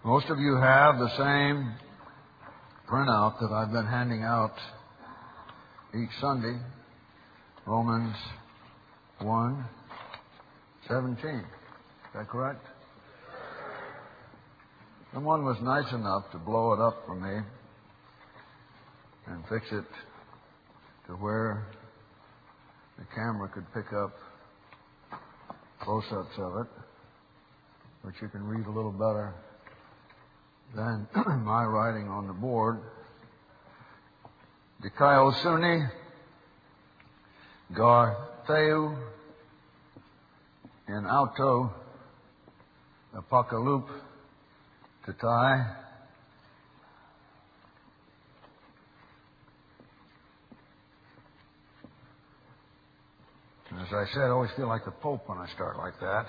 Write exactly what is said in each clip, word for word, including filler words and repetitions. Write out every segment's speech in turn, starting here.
Most of you have the same printout that I've been handing out each Sunday, Romans one seventeen. Is that correct? Someone was nice enough to blow it up for me and fix it to where the camera could pick up close-ups of it, which you can read a little better than my writing on the board. Dikaiosune, Gartheu, in auto, Apocalypse, Tatai. As I said, I always feel like the Pope when I start like that.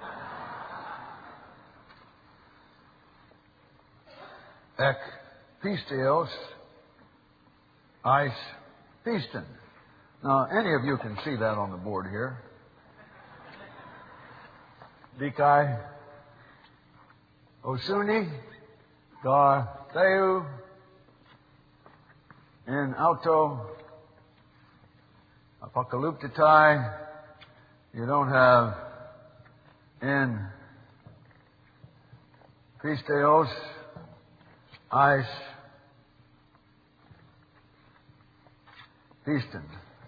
Ek pisteos, eis pisten. Now, any of you can see that on the board here. Dikai osuni, gar theu, in auto, apocalyptitai. You don't have in pisteos, eis pisten.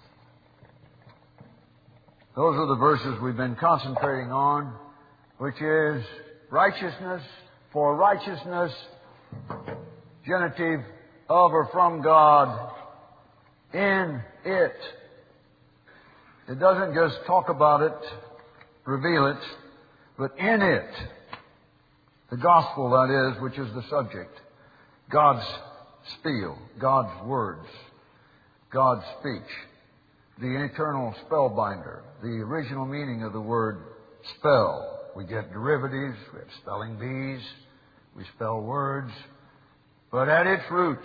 Those are the verses we've been concentrating on, which is righteousness, for righteousness, genitive of or from God, in it. It doesn't just talk about it, reveal it, but in it. The gospel, that is, which is the subject. God's spiel, God's words, God's speech, the eternal spellbinder, the original meaning of the word spell. We get derivatives, we have spelling bees, we spell words, but at its root,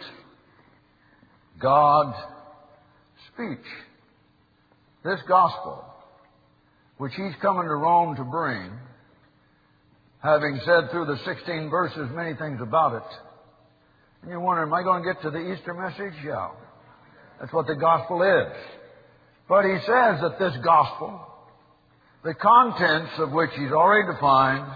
God's speech. This gospel, which He's coming to Rome to bring, having said through the sixteen verses many things about it. And you wonder, am I going to get to the Easter message? Yeah. That's what the gospel is. But He says that this gospel, the contents of which He's already defined,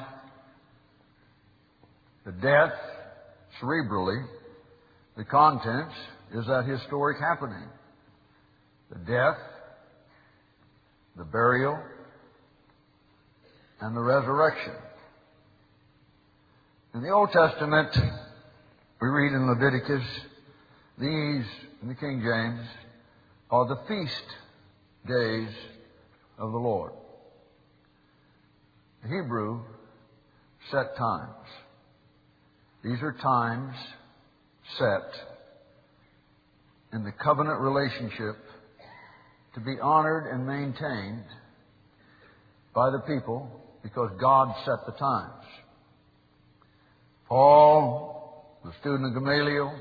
the death, cerebrally, the contents is that historic happening. The death, the burial, and the resurrection. In the Old Testament, we read in Leviticus, these, in the King James, are the feast days of the Lord. The Hebrew, set times. These are times set in the covenant relationship to be honored and maintained by the people because God set the times. Paul, the student of Gamaliel,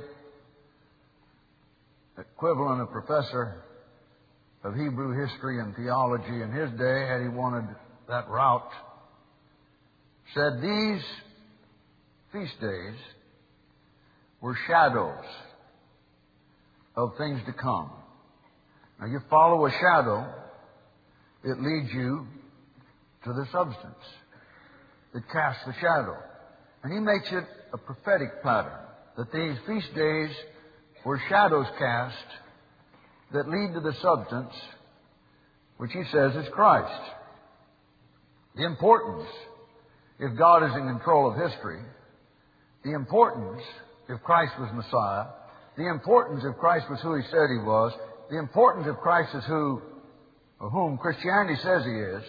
equivalent of professor of Hebrew history and theology in his day, had he wanted that route, said these feast days were shadows of things to come. Now, you follow a shadow, it leads you to the substance. It casts the shadow. And he makes it a prophetic pattern, that these feast days were shadows cast that lead to the substance, which he says is Christ. The importance, if God is in control of history, the importance, if Christ was Messiah, the importance if Christ was who He said He was, the importance if Christ is who, or whom Christianity says He is,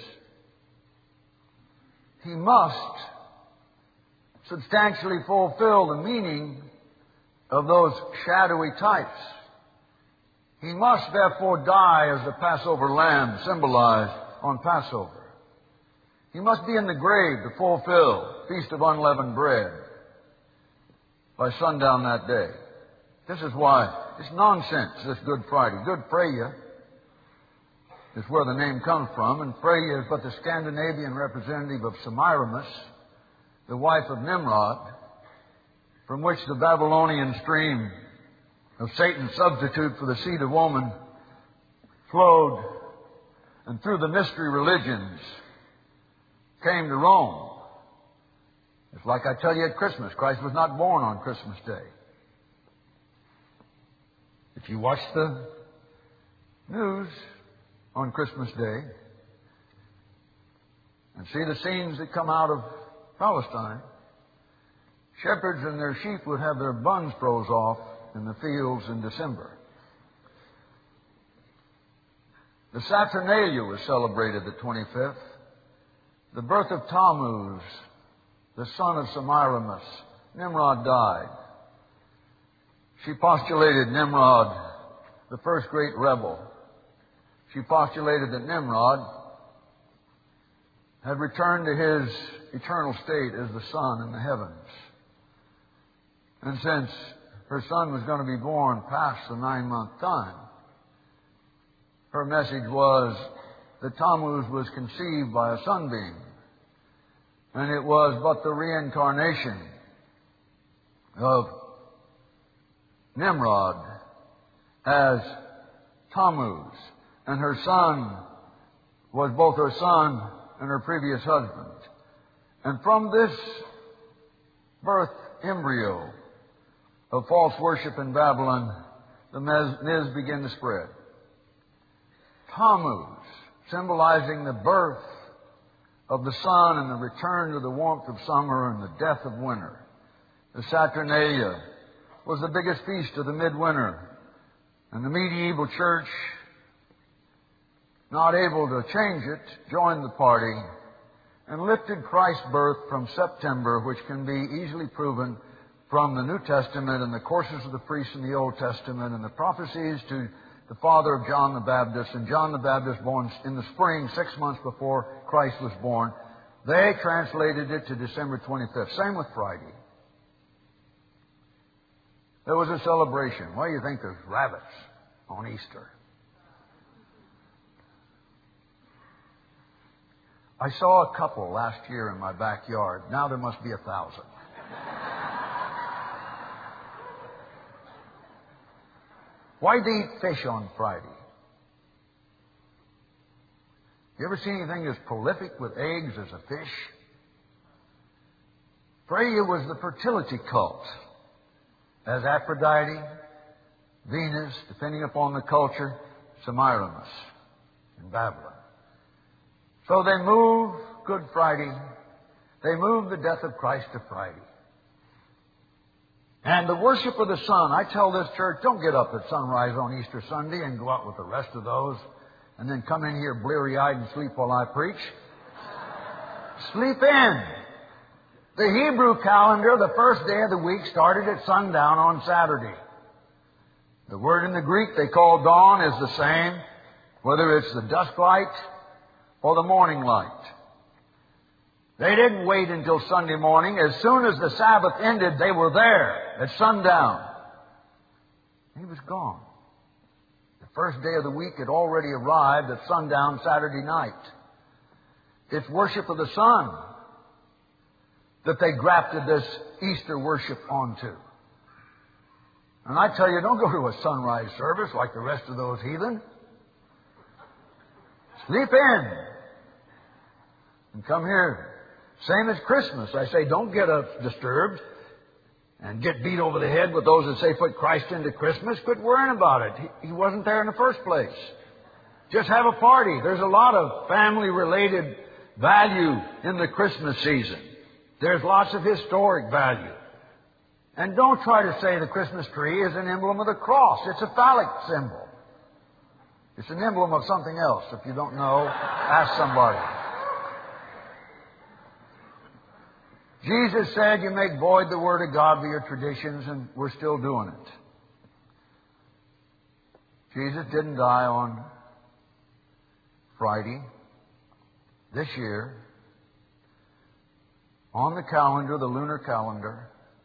He must substantially fulfill the meaning of those shadowy types. He must therefore die as the Passover lamb symbolized on Passover. He must be in the grave to fulfill Feast of Unleavened Bread by sundown that day. This is why it's nonsense, this Good Friday. Good Freya is where the name comes from, and Freya is but the Scandinavian representative of Semiramis, the wife of Nimrod, from which the Babylonian stream of Satan's substitute for the seed of woman flowed, and through the mystery religions came to Rome. It's like I tell you at Christmas, Christ was not born on Christmas Day. If you watch the news on Christmas Day and see the scenes that come out of Palestine, shepherds and their sheep would have their buns froze off in the fields in December. The Saturnalia was celebrated the twenty-fifth. The birth of Tammuz, the son of Semiramis. Nimrod died. She postulated Nimrod, the first great rebel. She postulated that Nimrod had returned to his eternal state as the sun in the heavens. And since her son was going to be born past the nine-month time, her message was that Tammuz was conceived by a sunbeam, and it was but the reincarnation of Nimrod as Tammuz, and her son was both her son and her previous husband. And from this birth embryo of false worship in Babylon, the myths begin to spread. Tammuz, symbolizing the birth of the sun and the return to the warmth of summer and the death of winter. The Saturnalia was the biggest feast of the midwinter, and the medieval church, not able to change it, joined the party and lifted Christ's birth from September, which can be easily proven from the New Testament and the courses of the priests in the Old Testament and the prophecies to the father of John the Baptist, and John the Baptist born in the spring, six months before Christ was born. They translated it to December twenty-fifth. Same with Friday. There was a celebration. Why do you think there's rabbits on Easter? I saw a couple last year in my backyard. Now there must be a thousand. Why'd they eat fish on Friday? You ever seen anything as prolific with eggs as a fish? Freya was the fertility cult, as Aphrodite, Venus, depending upon the culture, Semiramis in Babylon. So they move Good Friday. They move the death of Christ to Friday. And the worship of the sun, I tell this church, don't get up at sunrise on Easter Sunday and go out with the rest of those and then come in here bleary-eyed and sleep while I preach. Sleep in. The Hebrew calendar, the first day of the week, started at sundown on Saturday. The word in the Greek they call dawn is the same, whether it's the dusk light or the morning light. They didn't wait until Sunday morning. As soon as the Sabbath ended, they were there at sundown. He was gone. The first day of the week had already arrived at sundown Saturday night. It's worship of the sun that they grafted this Easter worship onto. And I tell you, don't go to a sunrise service like the rest of those heathen. Sleep in and come here. Same as Christmas. I say, don't get up disturbed and get beat over the head with those that say put Christ into Christmas. Quit worrying about it. He, he wasn't there in the first place. Just have a party. There's a lot of family-related value in the Christmas season. There's lots of historic value. And don't try to say the Christmas tree is an emblem of the cross. It's a phallic symbol. It's an emblem of something else. If you don't know, ask somebody. Jesus said you make void the Word of God by your traditions, and we're still doing it. Jesus didn't die on Friday. This year, on the calendar, the lunar calendar,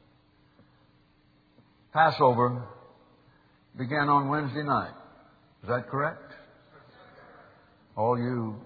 Passover began on Wednesday night. Is that correct? All you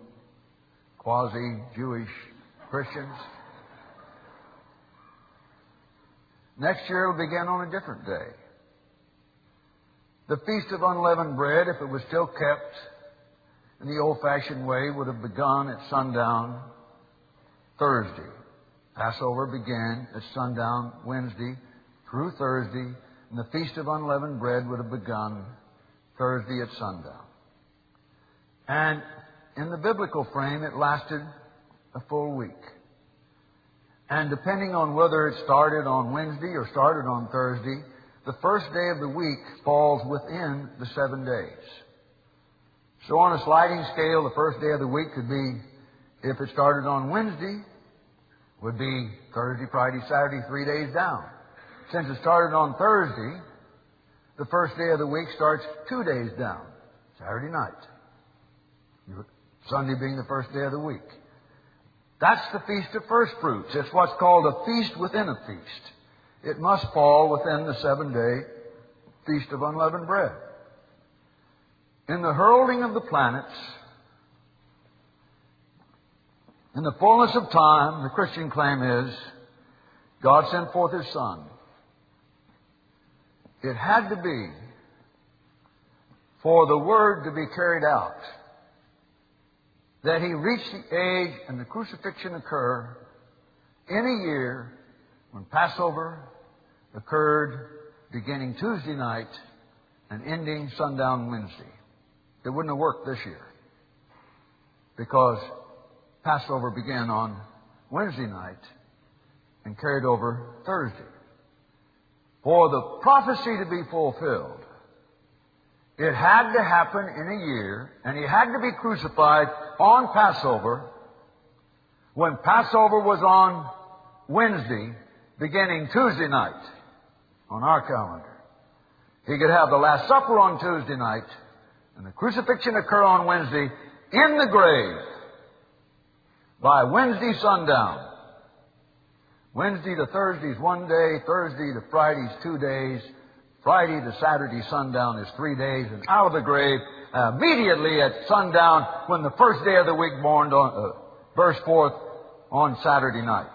quasi-Jewish Christians? Next year it'll begin on a different day. The Feast of Unleavened Bread, if it was still kept in the old-fashioned way, would have begun at sundown Thursday. Passover began at sundown Wednesday through Thursday, and the Feast of Unleavened Bread would have begun Thursday at sundown. And in the biblical frame, it lasted a full week. And depending on whether it started on Wednesday or started on Thursday, the first day of the week falls within the seven days. So on a sliding scale, the first day of the week could be, if it started on Wednesday, would be Thursday, Friday, Saturday, three days down. Since it started on Thursday, the first day of the week starts two days down, Saturday night. Sunday being the first day of the week. That's the Feast of First Fruits. It's what's called a feast within a feast. It must fall within the seven-day Feast of Unleavened Bread. In the hurling of the planets, in the fullness of time, the Christian claim is, God sent forth His Son. It had to be for the Word to be carried out that He reached the age and the crucifixion occur in a year when Passover occurred beginning Tuesday night and ending sundown Wednesday. It wouldn't have worked this year because Passover began on Wednesday night and carried over Thursday. For the prophecy to be fulfilled, it had to happen in a year, and He had to be crucified on Passover when Passover was on Wednesday, beginning Tuesday night on our calendar. He could have the Last Supper on Tuesday night and the crucifixion occur on Wednesday in the grave by Wednesday sundown. Wednesday to Thursday is one day, Thursday to Friday is two days, Friday to Saturday sundown is three days, and out of the grave uh, immediately at sundown when the first day of the week born on, uh, burst forth on Saturday night.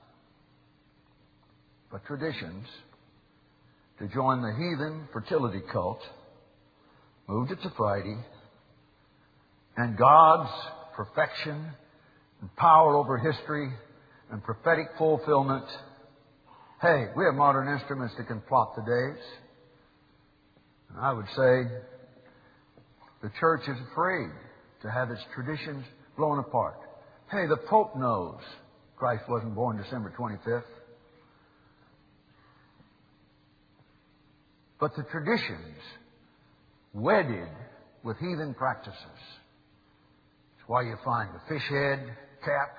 But traditions to join the heathen fertility cult moved it to Friday, and God's perfection and power over history and prophetic fulfillment. Hey, we have modern instruments that can plot the days. And I would say the church is afraid to have its traditions blown apart. Hey, the Pope knows Christ wasn't born December twenty-fifth. But the traditions wedded with heathen practices. That's why you find the fish head cap,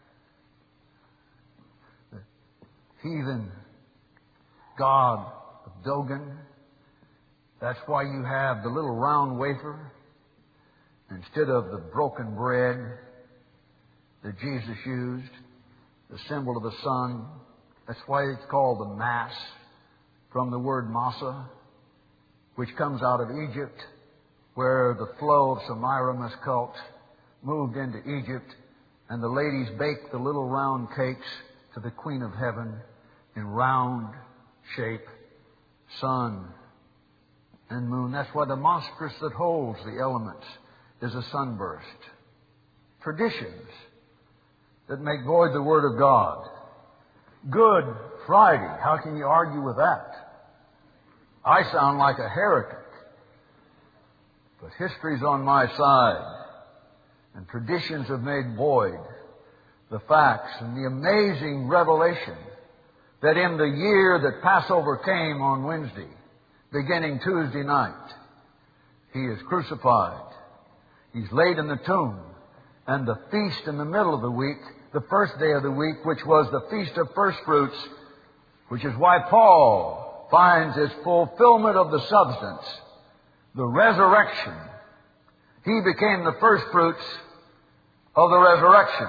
the heathen god of Dogen. That's why you have the little round wafer instead of the broken bread that Jesus used, the symbol of the sun. That's why it's called the Mass, from the word masa, which comes out of Egypt, where the flow of Semiramis cult moved into Egypt, and the ladies baked the little round cakes to the Queen of Heaven in round shape, sun and moon. That's why the monstrous that holds the elements is a sunburst. Traditions that make void the Word of God. Good Friday. How can you argue with that? I sound like a heretic. But history's on my side. And traditions have made void the facts and the amazing revelation that in the year that Passover came on Wednesday, beginning Tuesday night, He is crucified. He's laid in the tomb. And the feast in the middle of the week, the first day of the week, which was the Feast of First Fruits, which is why Paul finds his fulfillment of the substance, the resurrection. He became the first fruits of the resurrection.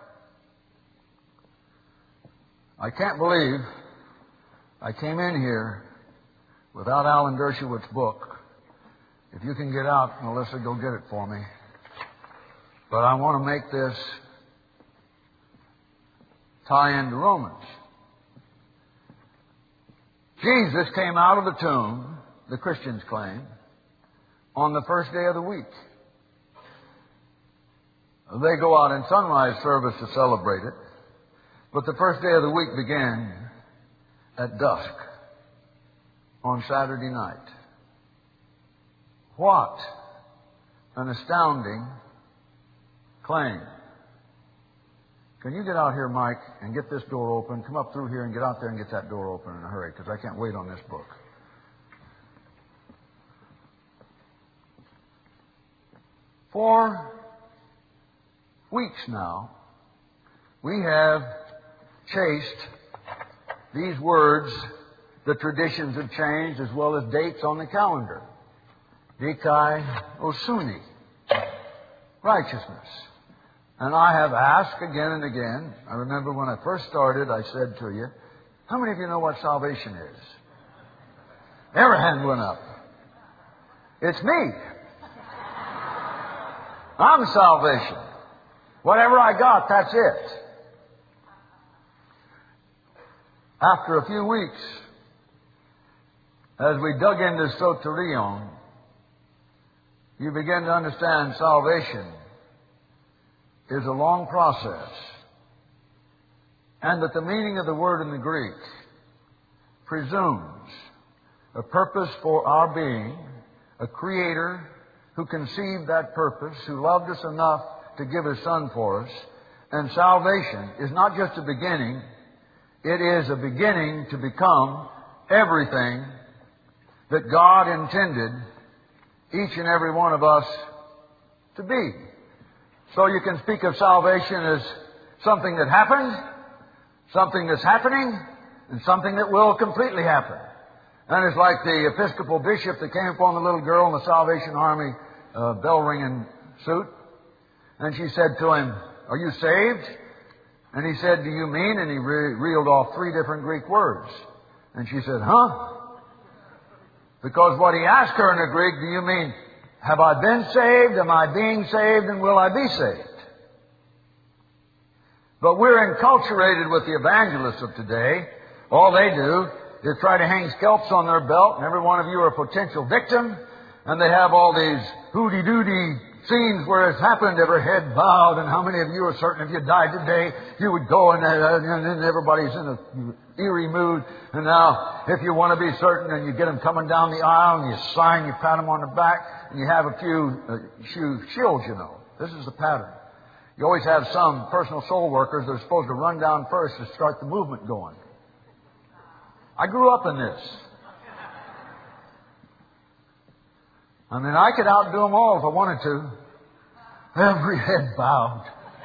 I can't believe I came in here without Alan Dershowitz's book. If you can get out, Melissa, go get it for me. But I want to make this tie into Romans. Jesus came out of the tomb, the Christians claim, on the first day of the week. They go out in sunrise service to celebrate it, but the first day of the week began at dusk on Saturday night. What an astounding claim. Can you get out here, Mike, and get this door open? Come up through here and get out there and get that door open in a hurry, because I can't wait on this book. For weeks now, we have chased these words. The traditions have changed, as well as dates on the calendar. Dikai Osuni, righteousness. And I have asked again and again. I remember when I first started, I said to you, how many of you know what salvation is? Every hand went up. It's me. I'm salvation. Whatever I got, that's it. After a few weeks, as we dug into soterion, you begin to understand salvation is a long process, and that the meaning of the word in the Greek presumes a purpose for our being, a creator who conceived that purpose, who loved us enough to give His Son for us. And salvation is not just a beginning, it is a beginning to become everything that God intended each and every one of us to be. So you can speak of salvation as something that happened, something that's happening, and something that will completely happen. And it's like the Episcopal bishop that came upon the little girl in the Salvation Army uh, bell-ringing suit. And she said to him, "Are you saved?" And he said, "Do you mean?" And he re- reeled off three different Greek words. And she said, "Huh?" Because what he asked her in the Greek, do you mean, have I been saved? Am I being saved? And will I be saved? But we're enculturated with the evangelists of today. All they do is try to hang scalps on their belt, and every one of you are a potential victim. And they have all these hooty-dooty scenes where it's happened, every head bowed, and how many of you are certain if you died today, you would go, and, uh, and then everybody's in a eerie mood. And now, if you want to be certain, and you get them coming down the aisle, and you sign, you pat them on the back, and you have a few, uh, few shields, you know. This is the pattern. You always have some personal soul workers that are supposed to run down first to start the movement going. I grew up in this. I mean, I could outdo them all if I wanted to. Every head bowed.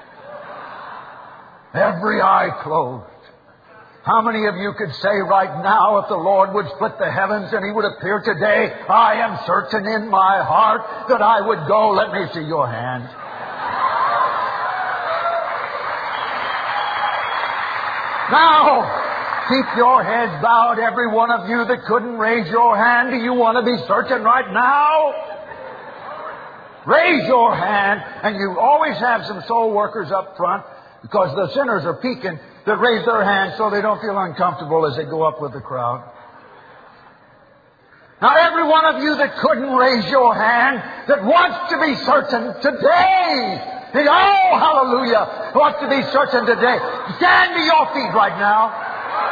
Every eye closed. How many of you could say right now, if the Lord would split the heavens and He would appear today, I am certain in my heart that I would go? Let me see your hand. Now, keep your heads bowed, every one of you that couldn't raise your hand. Do you want to be certain right now? Raise your hand. And you always have some soul workers up front, because the sinners are peeking, that raise their hands so they don't feel uncomfortable as they go up with the crowd. Now, every one of you that couldn't raise your hand, that wants to be certain today, that, oh, hallelujah, wants to be certain today, stand to your feet right now.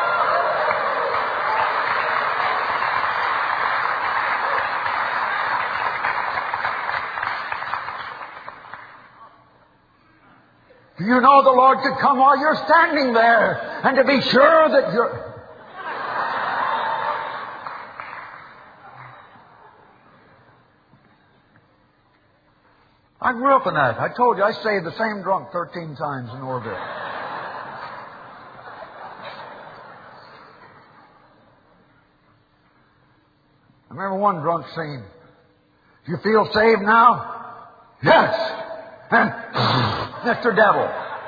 Do you know the Lord could come while you're standing there, and to be sure that you're... I grew up in that. I told you, I saved the same drunk thirteen times in Orville. I remember one drunk saying, "Do you feel saved now?" "Yes." And Mister Devil.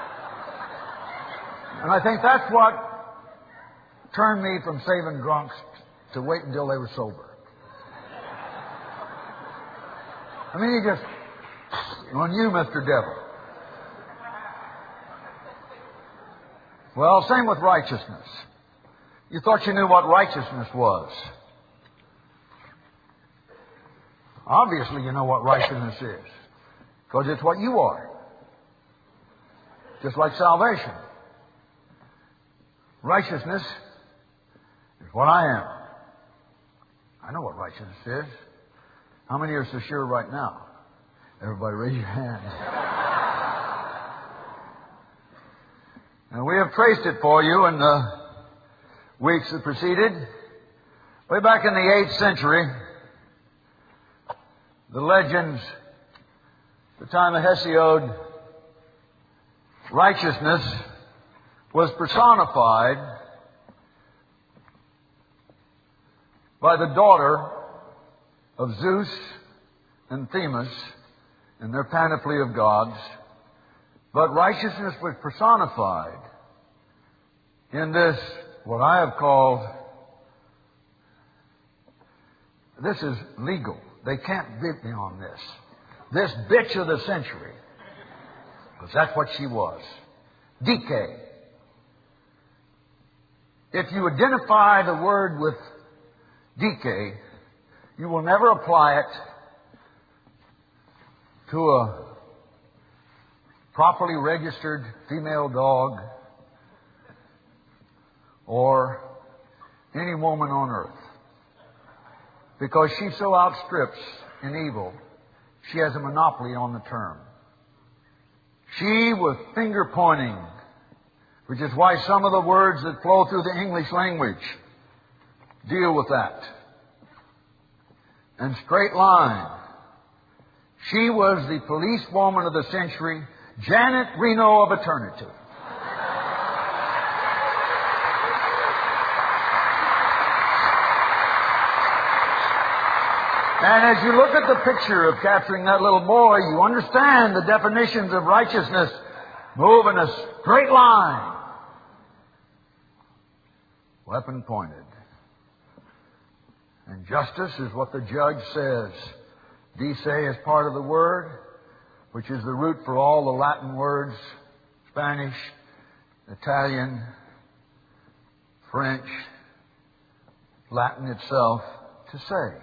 And I think that's what turned me from saving drunks to wait until they were sober. I mean, you just, on you, Mister Devil. Well, same with righteousness. You thought you knew what righteousness was. Obviously, you know what righteousness is, because it's what you are. Just like salvation. Righteousness is what I am. I know what righteousness is. How many are so sure right now? Everybody raise your hand. And we have traced it for you in the weeks that preceded. Way back in the eighth century, the legends, the time of Hesiod, righteousness was personified by the daughter of Zeus and Themis in their panoply of gods. But righteousness was personified in this, what I have called, this is legal. They can't beat me on this. This bitch of the century. Because that's what she was. Decay. If you identify the word with decay, you will never apply it to a properly registered female dog or any woman on earth. Because she so outstrips in evil, she has a monopoly on the term. She with finger pointing, which is why some of the words that flow through the English language deal with that. And straight line. She was the policewoman of the century, Janet Reno of eternity. And as you look at the picture of capturing that little boy, you understand the definitions of righteousness move in a straight line. Weapon pointed. And justice is what the judge says. Dice is part of the word, which is the root for all the Latin words, Spanish, Italian, French, Latin itself, to say.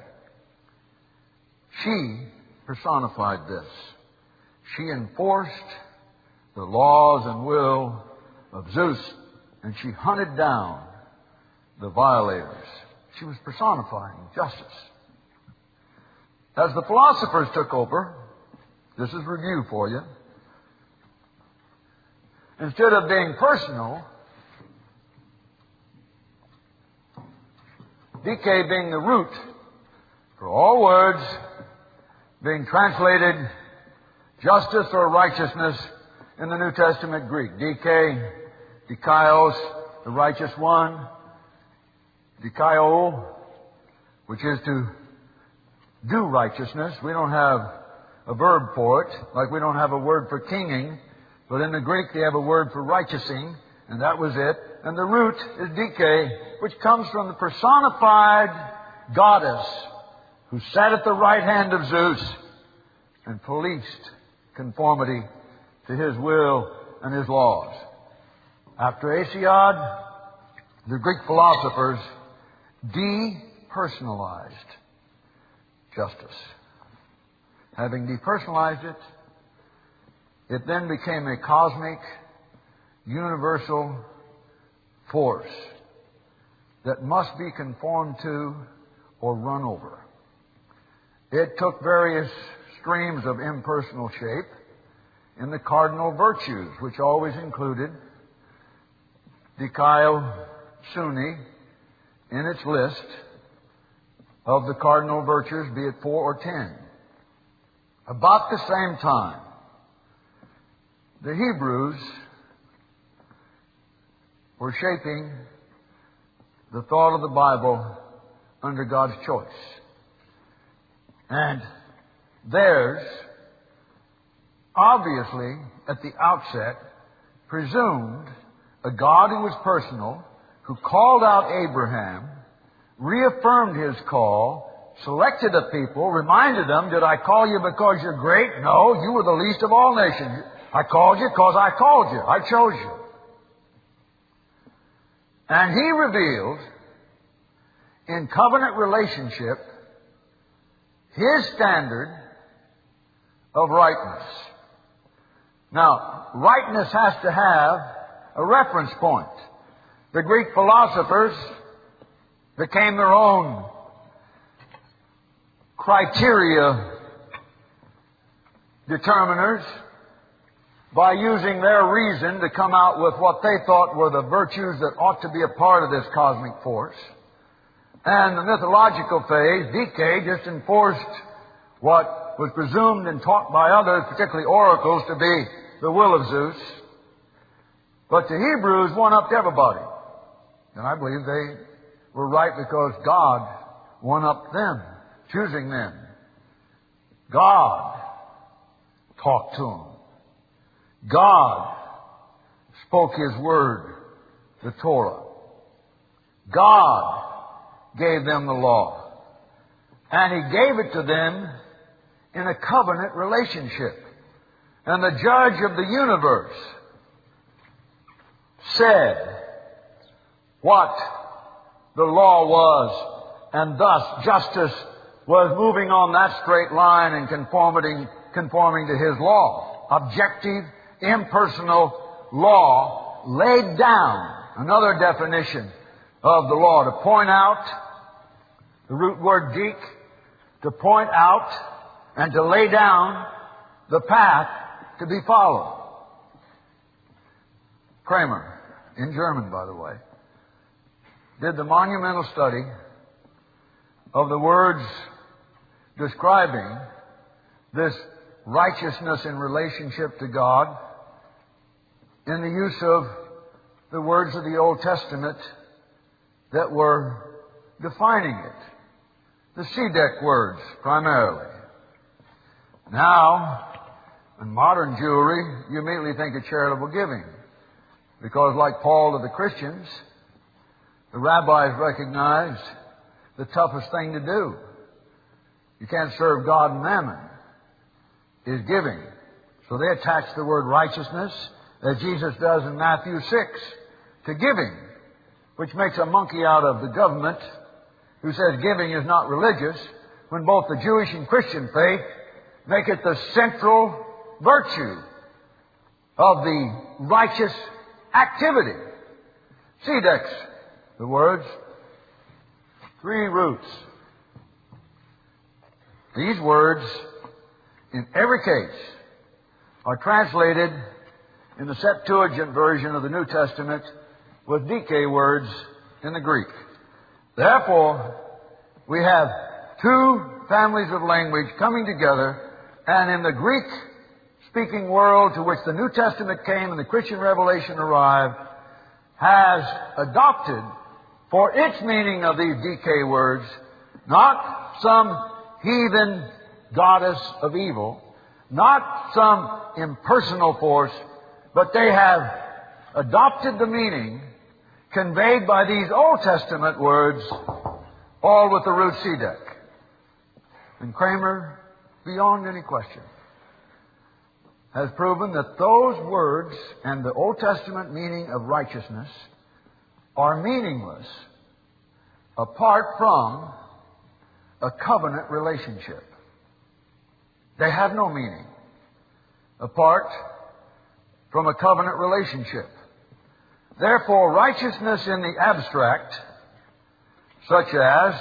She personified this. She enforced the laws and will of Zeus, and she hunted down the violators. She was personifying justice. As the philosophers took over, this is review for you, instead of being personal, decay being the root for all words, being translated justice or righteousness in the New Testament Greek. Dike, dikaios, the righteous one. Dikaio, which is to do righteousness. We don't have a verb for it, like we don't have a word for kinging. But in the Greek they have a word for righteousing, and that was it. And the root is dike, which comes from the personified goddess who sat at the right hand of Zeus and policed conformity to his will and his laws. After Hesiod, the Greek philosophers depersonalized justice. Having depersonalized it, it then became a cosmic, universal force that must be conformed to or run over. It took various streams of impersonal shape in the cardinal virtues, which always included dikaio suni in its list of the cardinal virtues, be it four or ten. About the same time, the Hebrews were shaping the thought of the Bible under God's choice. And theirs, obviously, at the outset, presumed a God who was personal, who called out Abraham, reaffirmed his call, selected a people, reminded them, did I call you because you're great? No, you were the least of all nations. I called you because I called you. I chose you. And He revealed in covenant relationship His standard of rightness. Now, rightness has to have a reference point. The Greek philosophers became their own criteria determiners by using their reason to come out with what they thought were the virtues that ought to be a part of this cosmic force. And the mythological phase, decay, just enforced what was presumed and taught by others, particularly oracles, to be the will of Zeus. But the Hebrews one-upped everybody. And I believe they were right because God one-upped them, choosing them. God talked to them. God spoke His Word, the Torah. God gave them the law. And He gave it to them in a covenant relationship. And the judge of the universe said what the law was, and thus justice was moving on that straight line and conforming, conforming to His law. Objective, impersonal law laid down. Another definition of the law, to point out, the root word geek, to point out and to lay down the path to be followed. Kramer, in German, by the way, did the monumental study of the words describing this righteousness in relationship to God in the use of the words of the Old Testament that were defining it. The Tzedek words, primarily. Now, in modern Jewry, you immediately think of charitable giving. Because like Paul to the Christians, the rabbis recognized the toughest thing to do. You can't serve God and mammon, is giving. So they attach the word righteousness, as Jesus does in Matthew six, to giving, which makes a monkey out of the government who says giving is not religious, when both the Jewish and Christian faith make it the central virtue of the righteous activity. Tzedek's the words, three roots. These words, in every case, are translated in the Septuagint version of the New Testament with decay words in the Greek. Therefore, we have two families of language coming together, and in the Greek-speaking world to which the New Testament came and the Christian revelation arrived, has adopted for its meaning of these decay words not some heathen goddess of evil, not some impersonal force, but they have adopted the meaning conveyed by these Old Testament words, all with the root Tzedek. And Kramer, beyond any question, has proven that those words and the Old Testament meaning of righteousness are meaningless apart from a covenant relationship. They have no meaning apart from a covenant relationship. Therefore, righteousness in the abstract, such as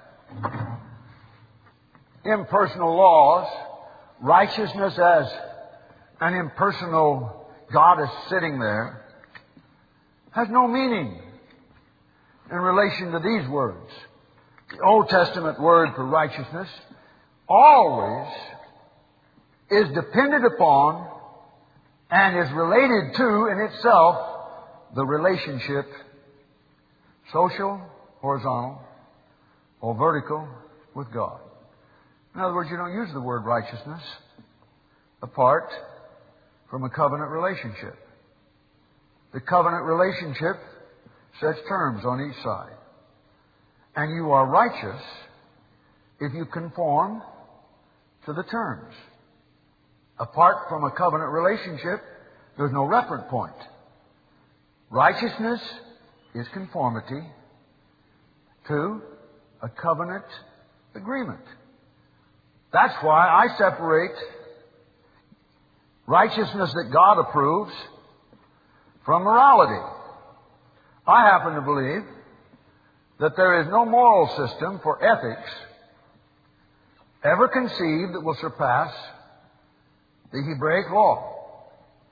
impersonal laws, righteousness as an impersonal goddess sitting there, has no meaning in relation to these words. The Old Testament word for righteousness always is dependent upon and is related to in itself the relationship, social, horizontal, or vertical, with God. In other words, you don't use the word righteousness apart from a covenant relationship. The covenant relationship sets terms on each side. And you are righteous if you conform to the terms. Apart from a covenant relationship, there's no reference point. Righteousness is conformity to a covenant agreement. That's why I separate righteousness that God approves from morality. I happen to believe that there is no moral system for ethics ever conceived that will surpass the Hebraic law.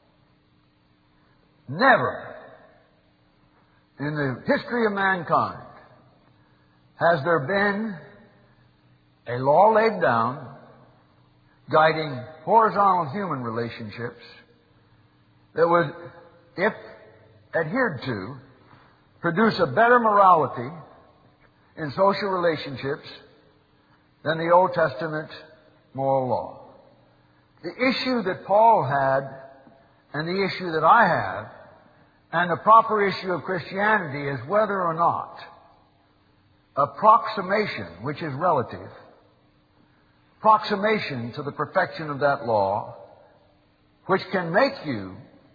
Never in the history of mankind has there been a law laid down guiding horizontal human relationships that would, if adhered to, produce a better morality in social relationships than the Old Testament moral law. The issue that Paul had and the issue that I have and the proper issue of Christianity is whether or not approximation, which is relative, approximation to the perfection of that law, which can make you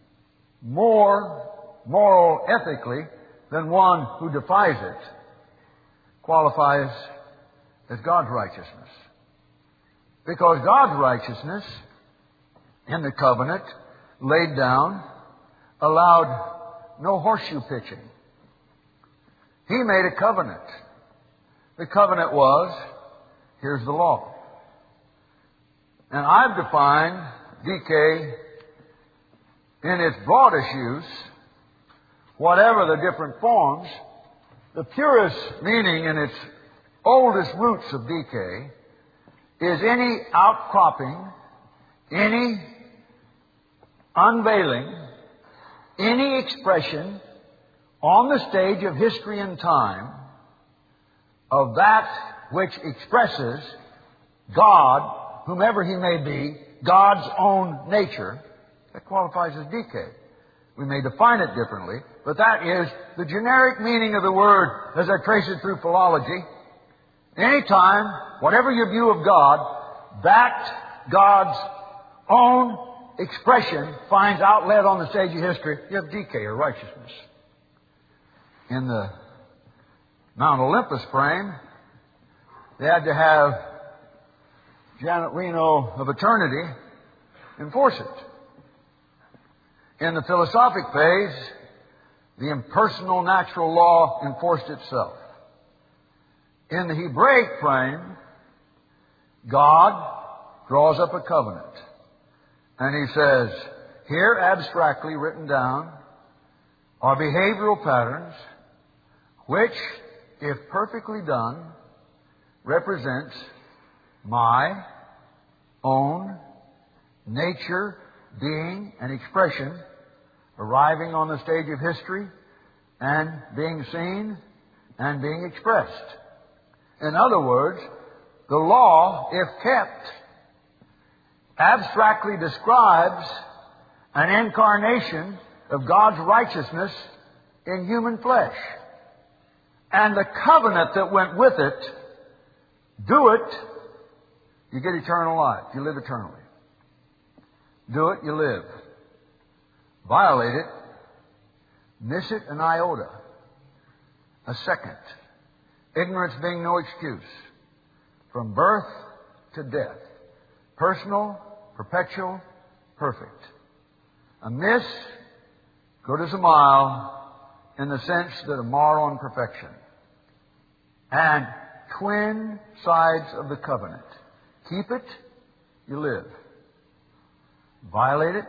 more moral ethically than one who defies it, qualifies as God's righteousness. Because God's righteousness in the covenant laid down allowed no horseshoe pitching. He made a covenant. The covenant was, here's the law. And I've defined decay in its broadest use, whatever the different forms. The purest meaning in its oldest roots of decay is any outcropping, any unveiling, any expression on the stage of history and time of that which expresses God, whomever He may be, God's own nature, that qualifies as decay. We may define it differently, but that is the generic meaning of the word as I trace it through philology. Anytime, whatever your view of God, that God's own expression finds outlet on the stage of history, you have decay or righteousness. In the Mount Olympus frame, they had to have Janet Reno of eternity enforce it. In the philosophic phase, the impersonal natural law enforced itself. In the Hebraic frame, God draws up a covenant. And He says, here abstractly written down are behavioral patterns which, if perfectly done, represents my own nature, being, and expression arriving on the stage of history and being seen and being expressed. In other words, the law, if kept, abstractly describes an incarnation of God's righteousness in human flesh. And the covenant that went with it, do it, you get eternal life. You live eternally. Do it, you live. Violate it, miss it an iota, a second. Ignorance being no excuse. From birth to death. Personal, perpetual, perfect. A miss, good as a mile, in the sense that a mar on perfection. And twin sides of the covenant. Keep it, you live. Violate it,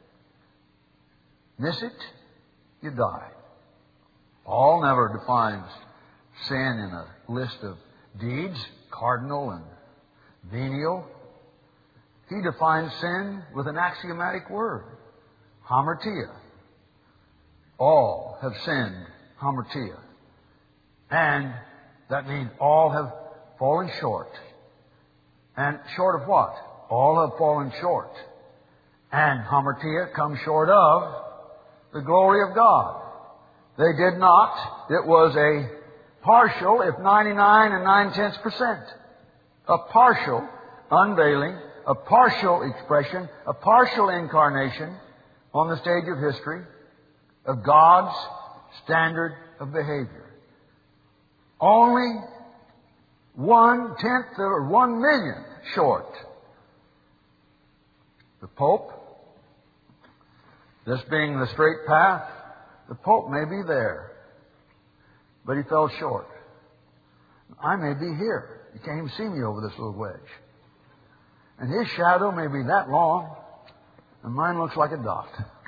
miss it, you die. Paul never defines sin in a list of deeds, cardinal and venial. He defines sin with an axiomatic word, hamartia. All have sinned, hamartia. And that means all have fallen short. And short of what? All have fallen short. And hamartia comes short of the glory of God. They did not. It was a partial, if ninety-nine and nine-tenths percent. A partial unveiling, a partial expression, a partial incarnation on the stage of history of God's standard of behavior. Only one-tenth or one millionth short. The Pope, this being the straight path, the Pope may be there, but he fell short. I may be here. You can't even see me over this little wedge. And his shadow may be that long, and mine looks like a dot.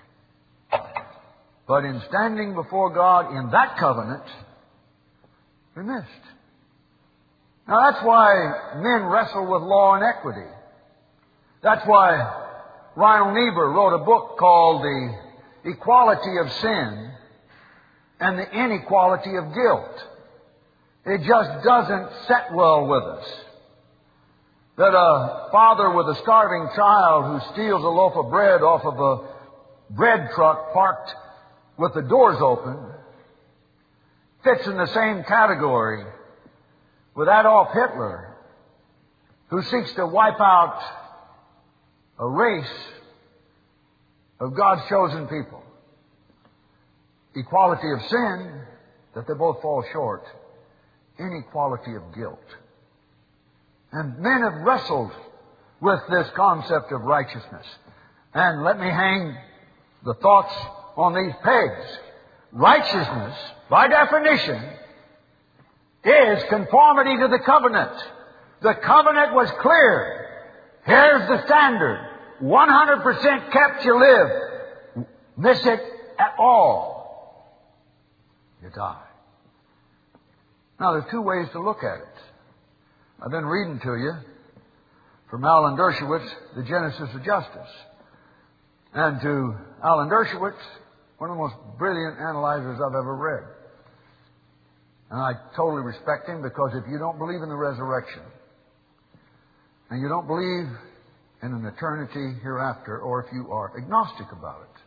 But in standing before God in that covenant, we missed. Now that's why men wrestle with law and equity. That's why Reinhold Niebuhr wrote a book called The Equality of Sin and the Inequality of Guilt. It just doesn't set well with us that a father with a starving child who steals a loaf of bread off of a bread truck parked with the doors open fits in the same category with Adolf Hitler, who seeks to wipe out a race of God's chosen people. Equality of sin, that they both fall short. Inequality of guilt. And men have wrestled with this concept of righteousness. And let me hang the thoughts on these pegs. Righteousness, by definition, is conformity to the covenant. The covenant was clear. Here's the standard. one hundred percent kept, you live. Miss it at all, you die. Now, there are two ways to look at it. I've been reading to you from Alan Dershowitz, The Genesis of Justice. And to Alan Dershowitz, one of the most brilliant analyzers I've ever read. And I totally respect him, because if you don't believe in the resurrection, and you don't believe in an eternity hereafter, or if you are agnostic about it,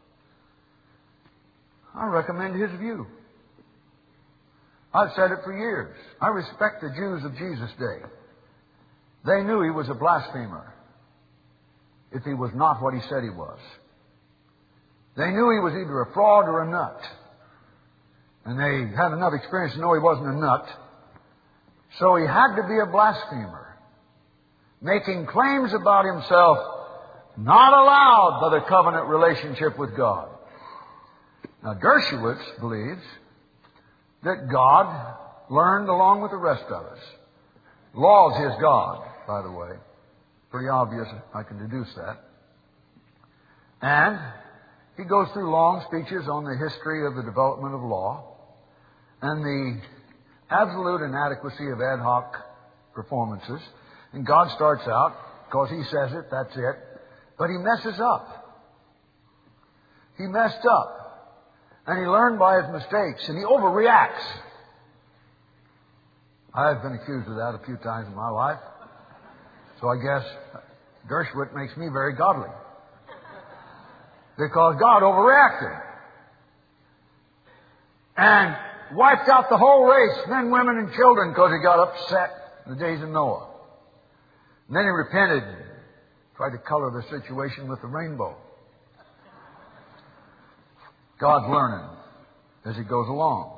I recommend his view. I've said it for years. I respect the Jews of Jesus' day. They knew he was a blasphemer if he was not what he said he was. They knew he was either a fraud or a nut. And they had enough experience to know he wasn't a nut. So he had to be a blasphemer, making claims about himself not allowed by the covenant relationship with God. Now, Dershowitz believes that God learned along with the rest of us. Law's his God, by the way. Pretty obvious, I can deduce that. And he goes through long speeches on the history of the development of law and the absolute inadequacy of ad hoc performances. And God starts out, because he says it, that's it. But he messes up. He messed up. And he learned by his mistakes, and he overreacts. I've been accused of that a few times in my life. So I guess Dershowitz makes me very godly. Because God overreacted. And wiped out the whole race, men, women, and children, because he got upset in the days of Noah. And then he repented, tried to color the situation with the rainbow. God's learning as he goes along.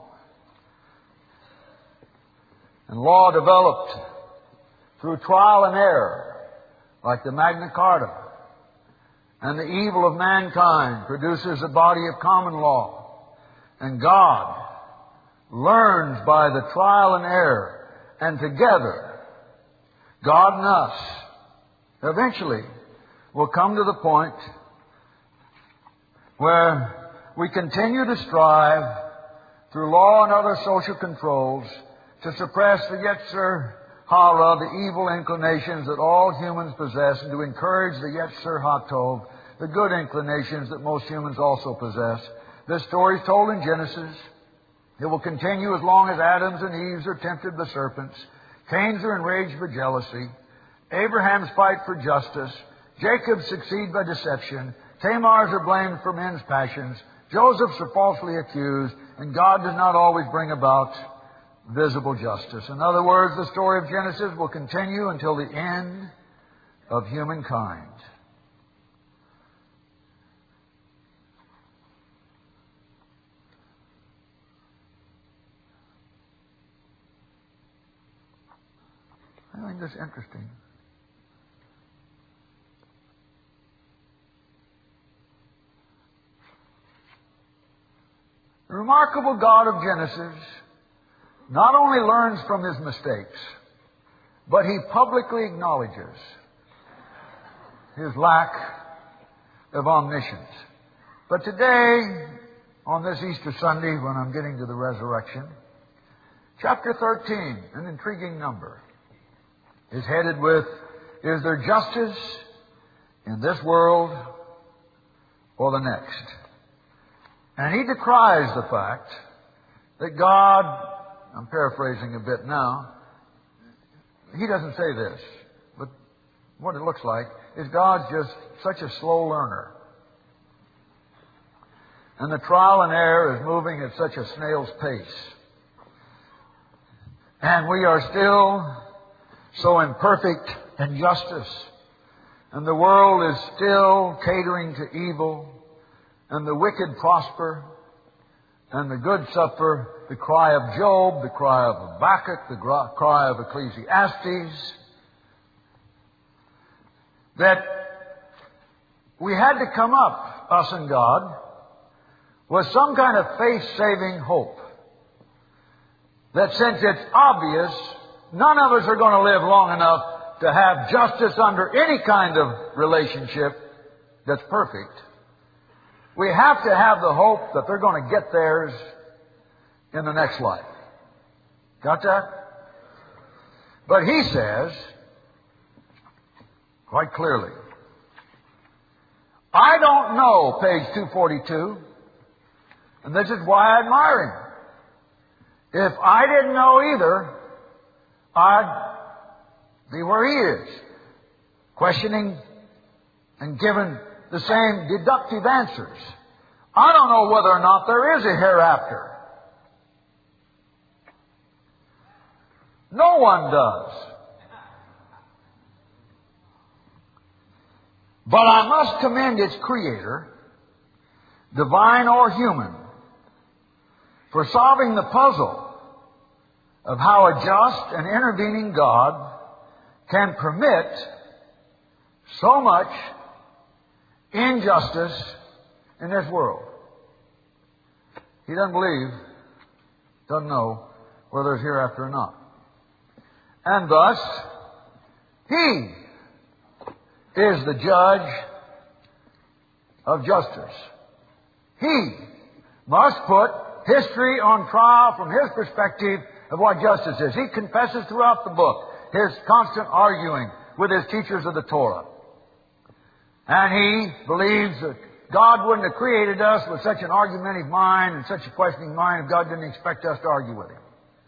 And law developed through trial and error, like the Magna Carta. And the evil of mankind produces a body of common law. And God learns by the trial and error. And together, God and us, eventually, will come to the point where we continue to strive through law and other social controls to suppress the Yetzer Hara, the evil inclinations that all humans possess, and to encourage the Yetzer Hatov, the good inclinations that most humans also possess. This story is told in Genesis. It will continue as long as Adams and Eves are tempted by serpents, Cain's are enraged by jealousy, Abraham's fight for justice, Jacob's succeed by deception, Tamar's are blamed for men's passions, Joseph's are falsely accused, and God does not always bring about visible justice. In other words, the story of Genesis will continue until the end of humankind. Isn't this interesting? The remarkable God of Genesis not only learns from His mistakes, but He publicly acknowledges His lack of omniscience. But today, on this Easter Sunday, when I'm getting to the resurrection, chapter thirteen, an intriguing number, is headed with, is there justice in this world or the next? And he decries the fact that God, I'm paraphrasing a bit now, he doesn't say this, but what it looks like is God's just such a slow learner. And the trial and error is moving at such a snail's pace. And we are still so imperfect in justice. And the world is still catering to evil. And the wicked prosper. And the good suffer. The cry of Job, the cry of Habakkuk, the cry of Ecclesiastes. That we had to come up, us and God, with some kind of faith-saving hope. That since it's obvious, none of us are going to live long enough to have justice under any kind of relationship that's perfect. We have to have the hope that they're going to get theirs in the next life. Got that? But he says, quite clearly, I don't know, page two forty-two, and this is why I admire him. If I didn't know either, I'd be where he is, questioning and giving the same deductive answers. I don't know whether or not there is a hereafter. No one does. But I must commend its Creator, divine or human, for solving the puzzle of how a just and intervening God can permit so much injustice in this world. He doesn't believe, doesn't know whether there's hereafter or not. And thus, He is the judge of justice. He must put history on trial from His perspective of what justice is. He confesses throughout the book His constant arguing with His teachers of the Torah. And He believes that God wouldn't have created us with such an argumentative mind and such a questioning mind if God didn't expect us to argue with Him.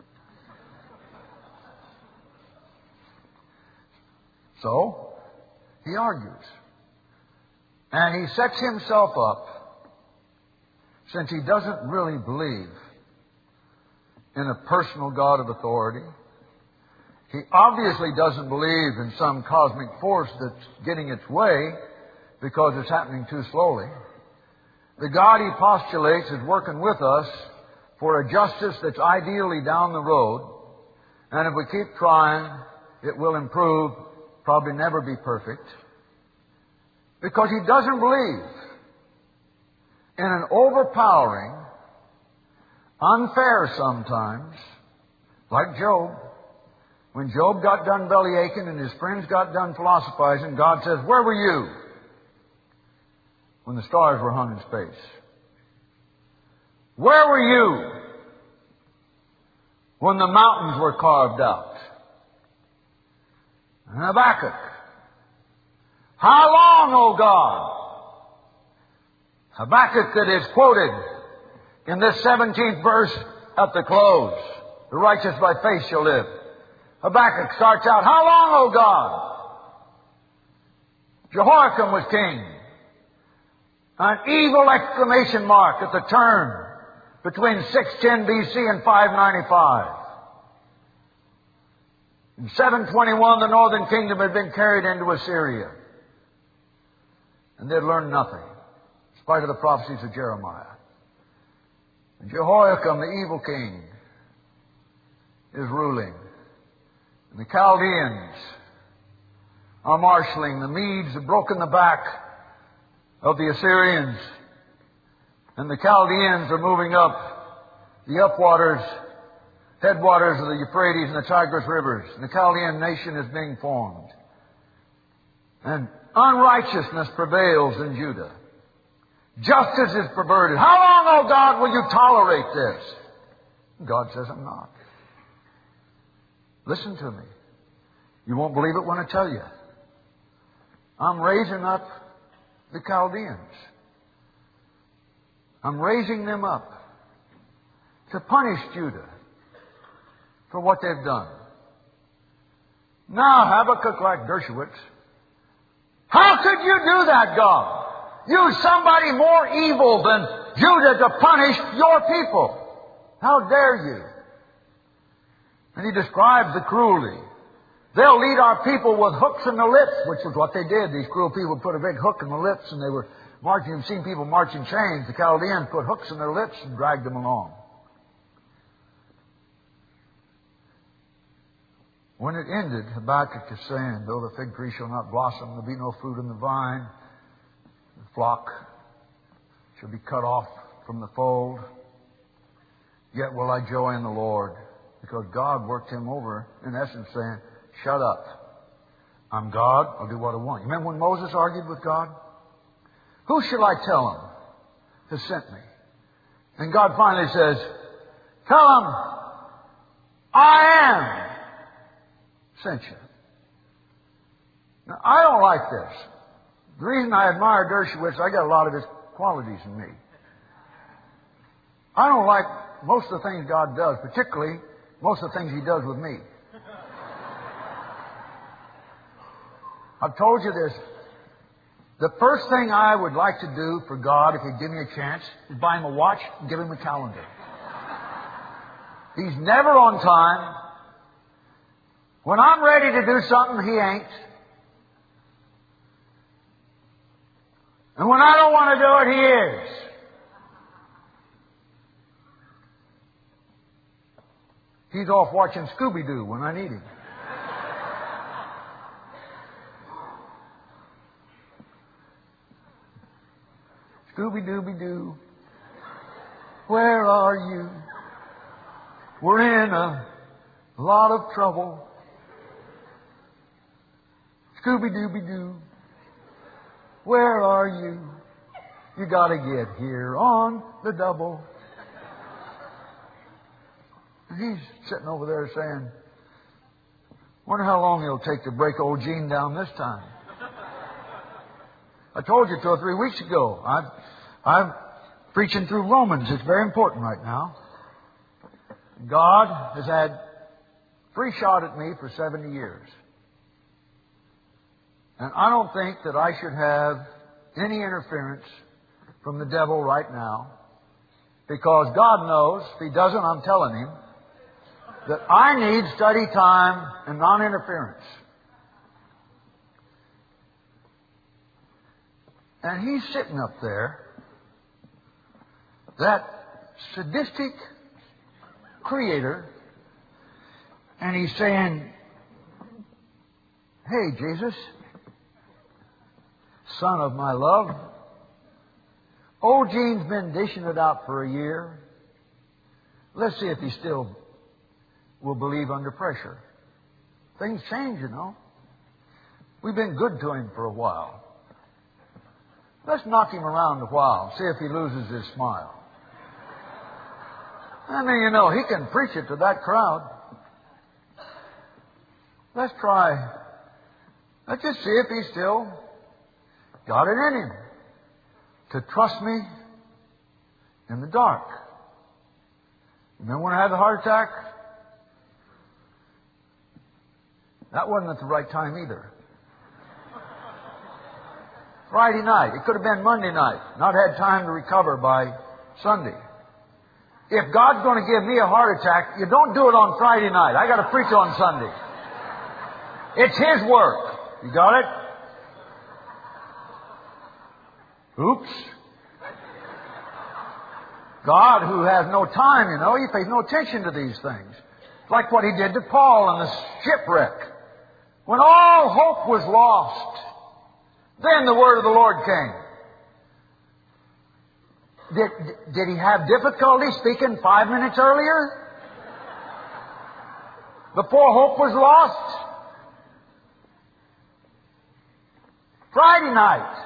So, He argues. And He sets Himself up, since He doesn't really believe in a personal God of authority. He obviously doesn't believe in some cosmic force that's getting its way because it's happening too slowly. The God He postulates is working with us for a justice that's ideally down the road. And if we keep trying, it will improve, probably never be perfect. Because He doesn't believe in an overpowering, unfair sometimes, like Job. When Job got done belly aching and his friends got done philosophizing, God says, where were you when the stars were hung in space? Where were you when the mountains were carved out? And Habakkuk, how long, O God? Habakkuk that is quoted in this seventeenth verse at the close. The righteous by faith shall live. Habakkuk starts out, how long, O God? Jehoiakim was king. An evil exclamation mark at the turn between six ten B C and five ninety-five. In seven twenty-one, the northern kingdom had been carried into Assyria. And they'd learned nothing, in spite of the prophecies of Jeremiah. And Jehoiakim, the evil king, is ruling. And the Chaldeans are marshaling. The Medes have broken the back of the Assyrians. And the Chaldeans are moving up the upwaters, headwaters of the Euphrates and the Tigris rivers. And the Chaldean nation is being formed. And unrighteousness prevails in Judah. Justice is perverted. How long, O God, will you tolerate this? God says, I'm not. Listen to me. You won't believe it when I tell you. I'm raising up the Chaldeans. I'm raising them up to punish Judah for what they've done. Now, Habakkuk, like Dershowitz, how could you do that, God? Use somebody more evil than Judah to punish your people. How dare you? And he describes the cruelty. They'll lead our people with hooks in the lips, which was what they did. These cruel people put a big hook in the lips and they were marching. You've seen people march in chains. The Chaldeans put hooks in their lips and dragged them along. When it ended, Habakkuk is saying, though the fig tree shall not blossom, there'll be no fruit in the vine, the flock shall be cut off from the fold, yet will I joy in the Lord. Because God worked him over, in essence, saying, shut up. I'm God. I'll do what I want. You remember when Moses argued with God? Who shall I tell him has sent me? And God finally says, tell him, I am sent you. Now, I don't like this. The reason I admire Dershowitz, I got a lot of his qualities in me. I don't like most of the things God does, particularly most of the things He does with me. I've told you this. The first thing I would like to do for God, if He'd give me a chance, is buy Him a watch and give Him a calendar. He's never on time. When I'm ready to do something, He ain't. And when I don't want to do it, He is. He's off watching Scooby-Doo when I need Him. Scooby-Dooby-Doo, where are you? We're in a lot of trouble. Scooby-Dooby-Doo, where are you? You gotta get here on the double. And he's sitting over there saying, wonder how long it'll take to break old Gene down this time. I told you two or three weeks ago, I'm, I'm preaching through Romans. It's very important right now. God has had free shot at me for seventy years. And I don't think that I should have any interference from the devil right now, because God knows, if He doesn't, I'm telling Him, that I need study time and non-interference. And He's sitting up there, that sadistic creator, and He's saying, hey, Jesus, son of my love, old Gene's been dishing it out for a year. Let's see if he still will believe under pressure. Things change, you know. We've been good to him for a while. Let's knock him around a while, see if he loses his smile. I mean, you know, he can preach it to that crowd. Let's try. Let's just see if he's still got it in him to trust me in the dark. Remember when I had the heart attack? That wasn't at the right time either. Friday night. It could have been Monday night. Not had time to recover by Sunday. If God's going to give me a heart attack, you don't do it on Friday night. I got to preach on Sunday. It's His work. You got it? Oops. God, who has no time, you know, He pays no attention to these things. like what He did to Paul in the shipwreck. When all hope was lost, then the word of the Lord came. Did, did he have difficulty speaking five minutes earlier? Before hope was lost? Friday night.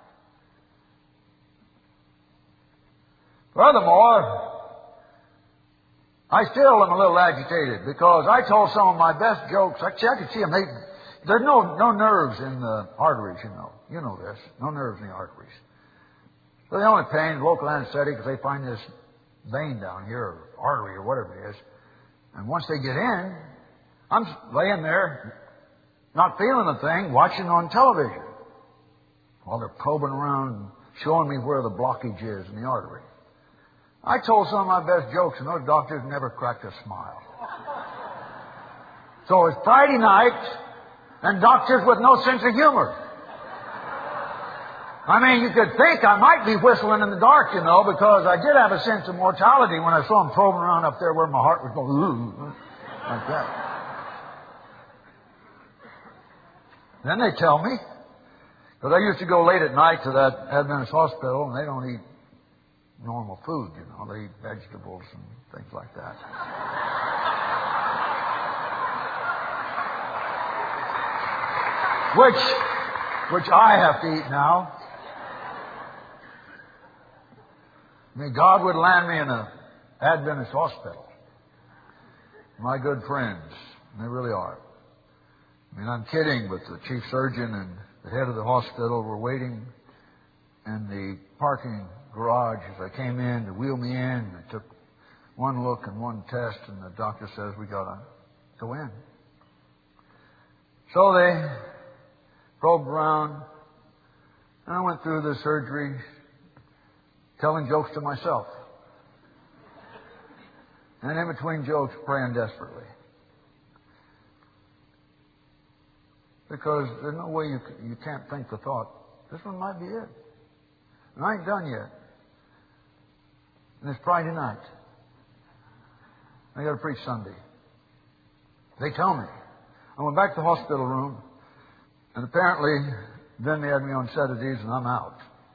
Furthermore, I still am a little agitated because I told some of my best jokes. Actually, I could see them. They, there's no, no nerves in the arteries, you know. You know this. No nerves in the arteries. So the only pain is local anesthetic because they find this vein down here, or artery, or whatever it is. And once they get in, I'm laying there, not feeling the thing, watching on television while they're probing around and showing me where the blockage is in the artery. I told some of my best jokes, and those doctors never cracked a smile. So it's Friday night, and doctors with no sense of humor. I mean, you could think I might be whistling in the dark, you know, because I did have a sense of mortality when I saw them probing around up there where my heart was going, ooh, like that. Then they tell me, because I used to go late at night to that Adventist hospital, and they don't eat normal food, you know. They eat vegetables and things like that. which, which I have to eat now. I mean, God would land me in an Adventist hospital. My good friends, they really are. I mean, I'm kidding, but the chief surgeon and the head of the hospital were waiting in the parking garage as I came in to wheel me in. They took one look and one test, and the doctor says, we got to go in. So they probed around, and I went through the surgery telling jokes to myself. And in between jokes, praying desperately. Because there's no way you, you can't think the thought, this one might be it. And I ain't done yet. And it's Friday night. I got to preach Sunday. They tell me. I went back to the hospital room, and apparently then they had me on sedatives, and I'm out.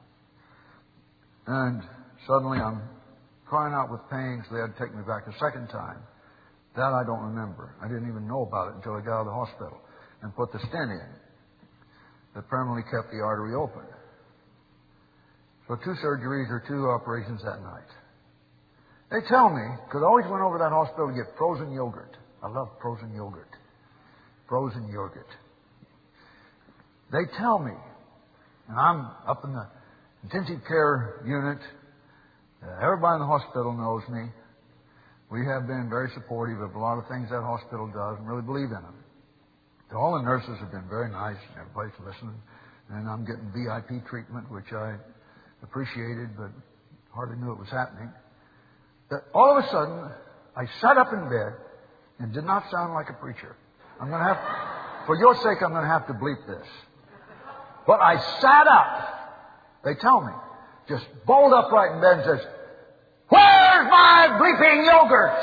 And suddenly I'm crying out with pain, so they had to take me back a second time. That I don't remember. I didn't even know about it until I got out of the hospital and put the stent in that permanently kept the artery open. So two surgeries or two operations that night. They tell me, because I always went over to that hospital to get frozen yogurt. I love frozen yogurt. Frozen yogurt. They tell me, and I'm up in the intensive care unit. Uh, everybody in the hospital knows me. We have been very supportive of a lot of things that hospital does and really believe in them. All the nurses have been very nice, and everybody's listening. And I'm getting V I P treatment, which I appreciated, but hardly knew it was happening. But all of a sudden, I sat up in bed and did not sound like a preacher. I'm going to have, for your sake, I'm going to have to bleep this. But I sat up. They tell me, just bolt upright in bed and says, where's my bleeping yogurt?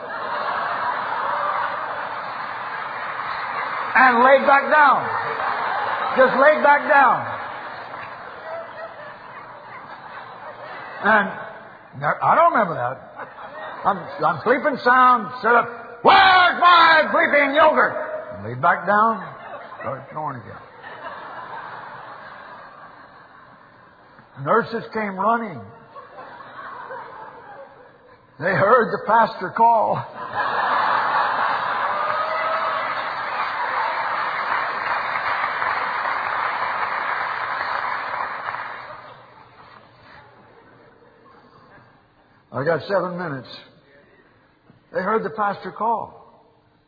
And laid back down. Just laid back down. And I don't remember that. I'm, I'm sleeping sound, sit up, where's my bleeping yogurt? And laid back down, started snoring again. Nurses came running. They heard the pastor call. I got seven minutes. They heard the pastor call.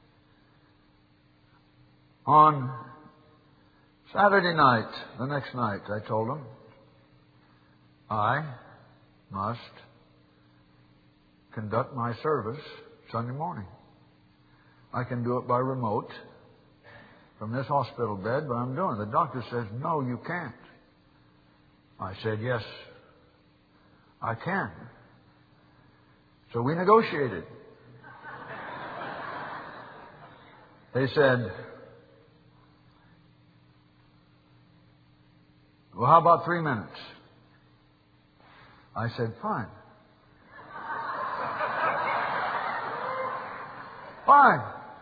On Saturday night, the next night, I told them, I must conduct my service Sunday morning. I can do it by remote from this hospital bed, but I'm doing it. The doctor says, no, you can't. I said, yes, I can. So we negotiated. They said, well, how about three minutes? I said, fine. Fine.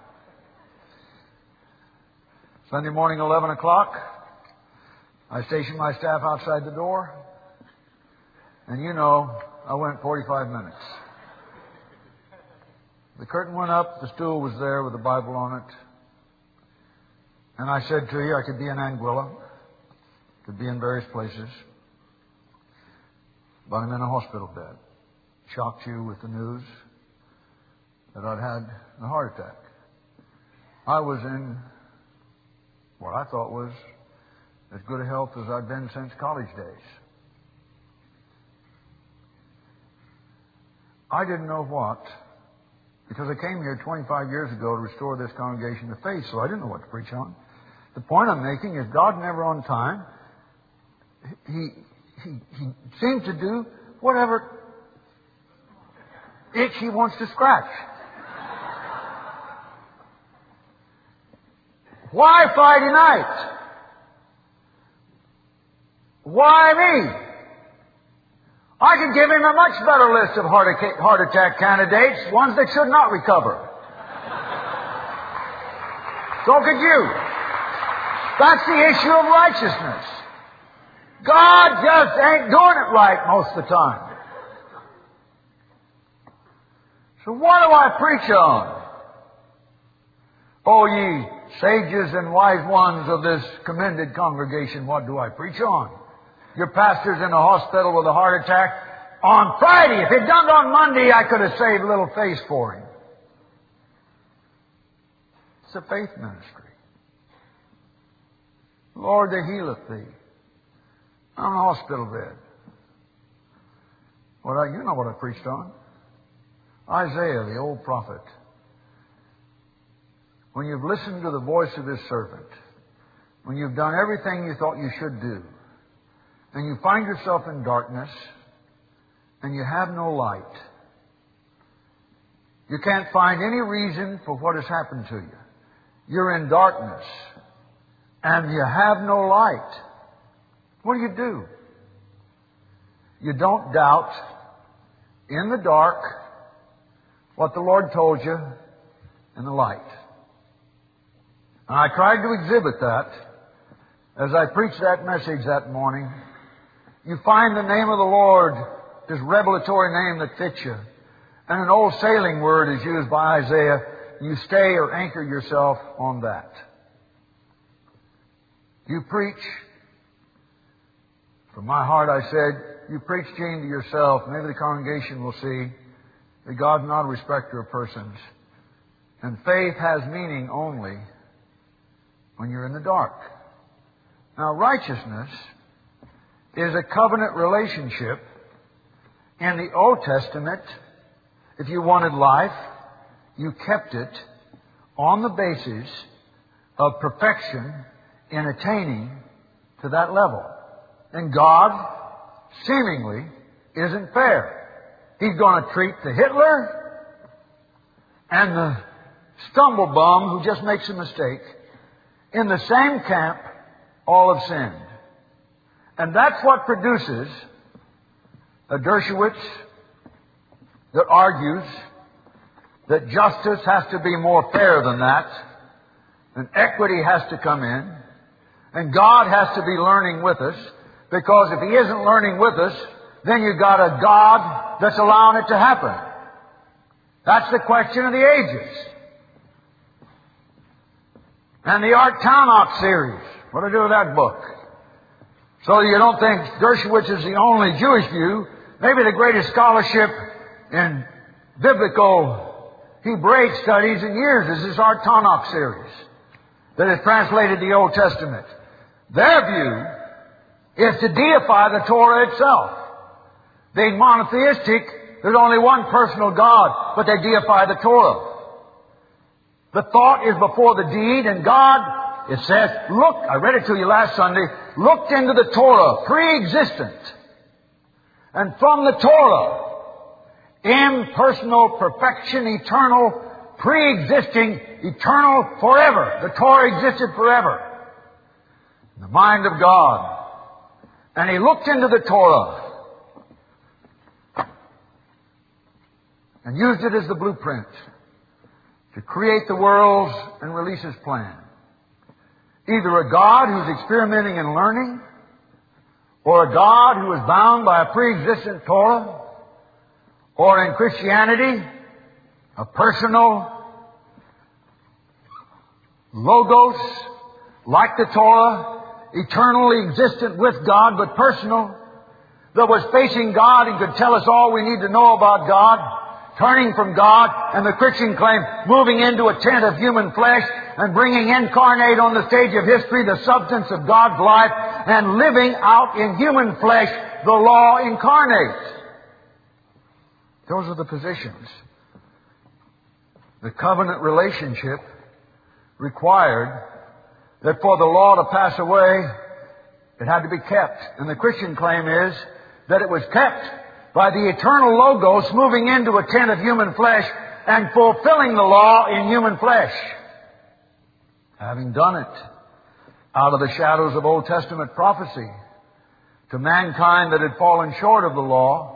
Sunday morning, eleven o'clock, I stationed my staff outside the door. And you know, I went forty-five minutes. The curtain went up, the stool was there with the Bible on it. And I said to you, I could be in Anguilla, could be in various places, but I'm in a hospital bed. Shocked you with the news that I'd had a heart attack. I was in what I thought was as good a health as I'd been since college days. I didn't know what, because I came here twenty-five years ago to restore this congregation to faith, so I didn't know what to preach on. The point I'm making is God never on time. He, he, he seems to do whatever itch He wants to scratch. Why Friday night? Why me? I could give him a much better list of heart attack, heart attack candidates, ones that should not recover. So could you. That's the issue of righteousness. God just ain't doing it right most of the time. So what do I preach on? O ye sages and wise ones of this commended congregation, what do I preach on? Your pastor's in a hospital with a heart attack on Friday. If he'd done it on Monday, I could have saved a little face for him. It's a faith ministry. Lord, that healeth thee. I'm in a hospital bed. What I, you know what I preached on. Isaiah, the old prophet. When you've listened to the voice of His servant, when you've done everything you thought you should do, and you find yourself in darkness, and you have no light, you can't find any reason for what has happened to you. You're in darkness, and you have no light. What do you do? You don't doubt in the dark what the Lord told you in the light. And I tried to exhibit that as I preached that message that morning. You find the name of the Lord, His revelatory name that fits you. And an old sailing word is used by Isaiah. You stay or anchor yourself on that. You preach. From my heart I said, you preach, Gene, to yourself. Maybe the congregation will see that God's not a respecter of persons. And faith has meaning only when you're in the dark. Now, righteousness is a covenant relationship. In the Old Testament, if you wanted life, you kept it on the basis of perfection in attaining to that level. And God, seemingly, isn't fair. He's going to treat the Hitler and the stumble bum who just makes a mistake in the same camp. All have sinned. And that's what produces a Dershowitz that argues that justice has to be more fair than that, and equity has to come in, and God has to be learning with us, because if He isn't learning with us, then you've got a God that's allowing it to happen. That's the question of the ages. And the Art Tanakh series. What do I do with that book? So you don't think Dershowitz is the only Jewish view. Maybe the greatest scholarship in biblical Hebraic studies in years is this Art Tanakh series that has translated the Old Testament. Their view is to deify the Torah itself. Being monotheistic, there's only one personal God, but they deify the Torah. The thought is before the deed, and God, it says, look, I read it to you last Sunday, looked into the Torah, pre-existent. And from the Torah, impersonal perfection, eternal pre-existing, eternal, forever. The Torah existed forever in the mind of God. And He looked into the Torah and used it as the blueprint to create the worlds and release His plan. Either a God who's experimenting and learning, or a God who is bound by a pre-existent Torah, or in Christianity, a personal logos like the Torah, eternally existent with God, but personal, that was facing God and could tell us all we need to know about God, turning from God, and the Christian claim, moving into a tent of human flesh and bringing incarnate on the stage of history the substance of God's life and living out in human flesh the law incarnate. Those are the positions. The covenant relationship required that for the law to pass away, it had to be kept. And the Christian claim is that it was kept by the eternal Logos moving into a tent of human flesh and fulfilling the law in human flesh. Having done it out of the shadows of Old Testament prophecy to mankind that had fallen short of the law,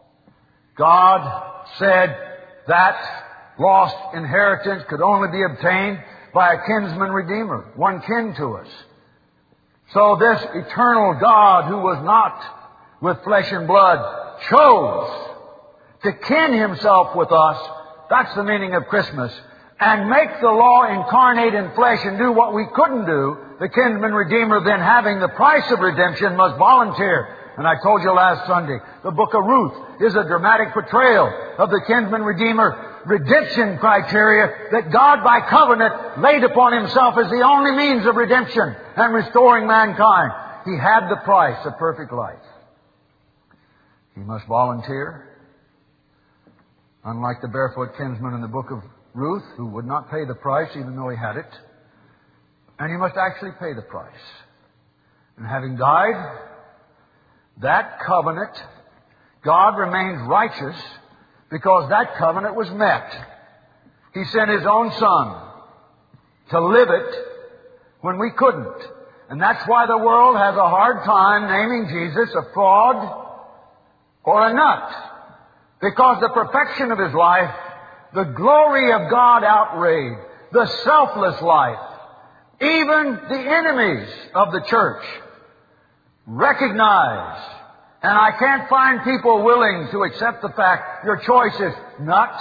God said that lost inheritance could only be obtained by a kinsman redeemer, one kin to us. So this eternal God who was not with flesh and blood chose to kin Himself with us. That's the meaning of Christmas. And make the law incarnate in flesh and do what we couldn't do. The kinsman redeemer, then having the price of redemption, must volunteer. And I told you last Sunday, the book of Ruth is a dramatic portrayal of the kinsman redeemer redemption criteria that God by covenant laid upon Himself as the only means of redemption and restoring mankind. He had the price of perfect life. He must volunteer. Unlike the barefoot kinsman in the book of Ruth, who would not pay the price even though he had it. And he must actually pay the price. And having died, that covenant, God remains righteous because that covenant was met. He sent His own Son to live it when we couldn't. And that's why the world has a hard time naming Jesus a fraud or a nut. Because the perfection of His life, the glory of God outweighed, the selfless life, even the enemies of the church recognize. And I can't find people willing to accept the fact your choice is nut,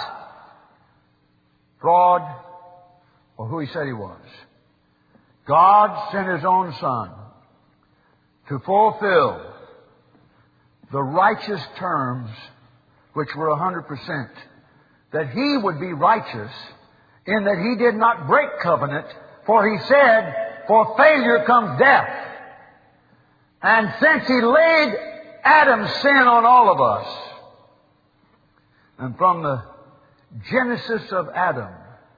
fraud, or who He said He was. God sent His own Son to fulfill the righteous terms which were a hundred percent. That He would be righteous in that He did not break covenant, for He said, for failure comes death. And since He laid Adam's sin on all of us, and from the genesis of Adam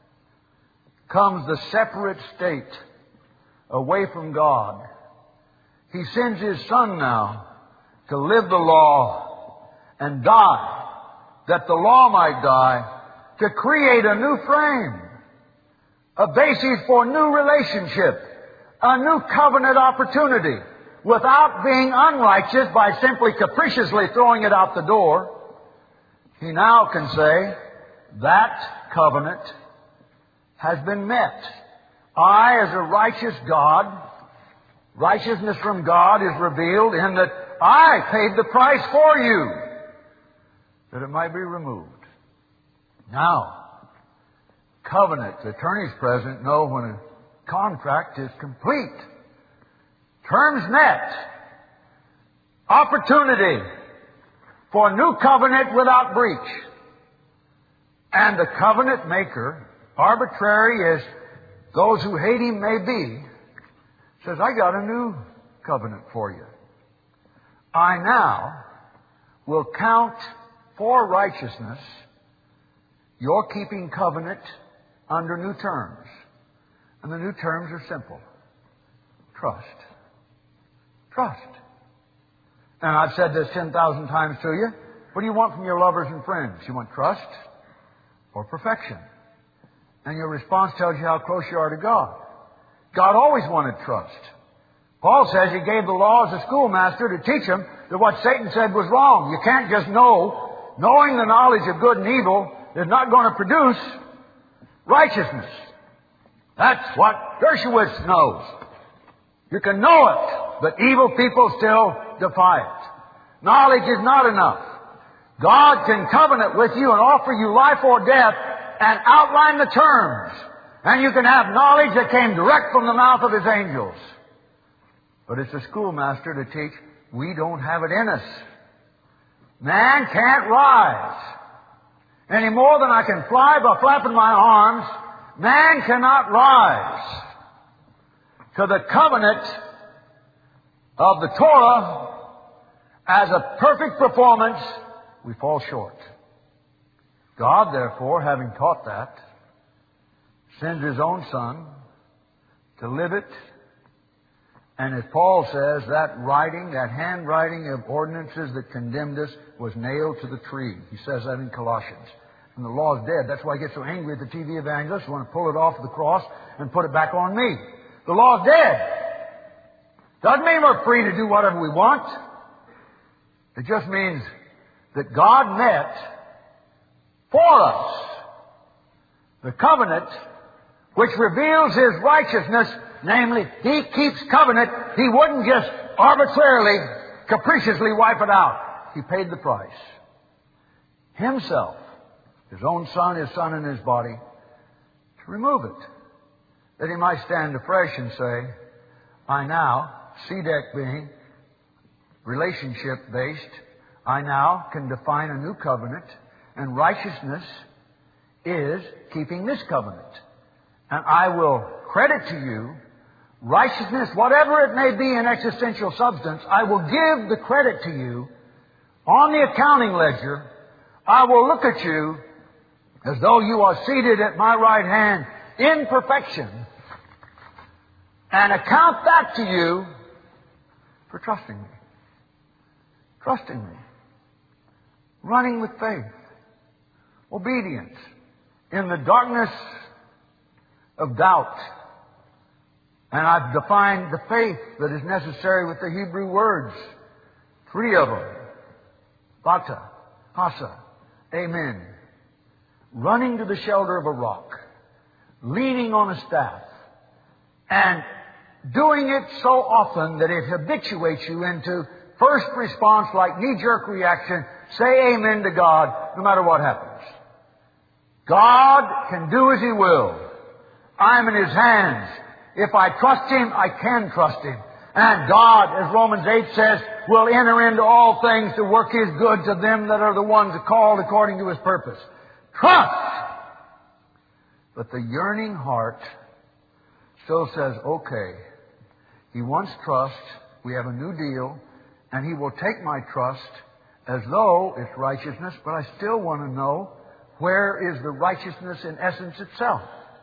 comes the separate state away from God, He sends His Son now to live the law and die, that the law might die, to create a new frame, a basis for new relationship, a new covenant opportunity, without being unrighteous by simply capriciously throwing it out the door. He now can say, that covenant has been met. I, as a righteous God, righteousness from God is revealed in that I paid the price for you, that it might be removed. Now, covenant, the attorneys present know when a contract is complete. Terms met. Opportunity for new covenant without breach. And the covenant maker, arbitrary as those who hate Him may be, says, I got a new covenant for you. I now will count for righteousness your keeping covenant under new terms. And the new terms are simple. Trust. Trust. And I've said this ten thousand times to you. What do you want from your lovers and friends? You want trust or perfection? And your response tells you how close you are to God. God always wanted trust. Paul says He gave the law as a schoolmaster to teach them that what Satan said was wrong. You can't just know. Knowing the knowledge of good and evil is not going to produce righteousness. That's what Dershowitz knows. You can know it, but evil people still defy it. Knowledge is not enough. God can covenant with you and offer you life or death and outline the terms. And you can have knowledge that came direct from the mouth of His angels. But it's a schoolmaster to teach, we don't have it in us. Man can't rise. Any more than I can fly by flapping my arms, man cannot rise to the covenant of the Torah as a perfect performance. We fall short. God, therefore, having taught that, sends His own Son to live it. And as Paul says, that writing, that handwriting of ordinances that condemned us was nailed to the tree. He says that in Colossians. And the law is dead. That's why I get so angry at the T V evangelists who want to pull it off the cross and put it back on me. The law is dead. Doesn't mean we're free to do whatever we want. It just means that God met for us the covenant which reveals His righteousness. Namely, He keeps covenant. He wouldn't just arbitrarily, capriciously wipe it out. He paid the price. Himself, His own Son, His Son in His body, to remove it. That He might stand afresh and say, I now, C D E C being relationship-based, I now can define a new covenant, and righteousness is keeping this covenant. And I will credit to you righteousness, whatever it may be in existential substance, I will give the credit to you on the accounting ledger. I will look at you as though you are seated at my right hand in perfection and account that to you for trusting me. Trusting me. Running with faith. Obedience. In the darkness of doubt. And I've defined the faith that is necessary with the Hebrew words. Three of them. Bata, Hasa, Amen. Running to the shelter of a rock. Leaning on a staff. And doing it so often that it habituates you into first response like knee-jerk reaction. Say amen to God no matter what happens. God can do as He will. I'm in His hands. If I trust Him, I can trust Him. And God, as Romans eight says, will enter into all things to work His good to them that are the ones called according to His purpose. Trust! But the yearning heart still says, okay, He wants trust. We have a new deal. And He will take my trust as though it's righteousness, but I still want to know where is the righteousness in essence itself.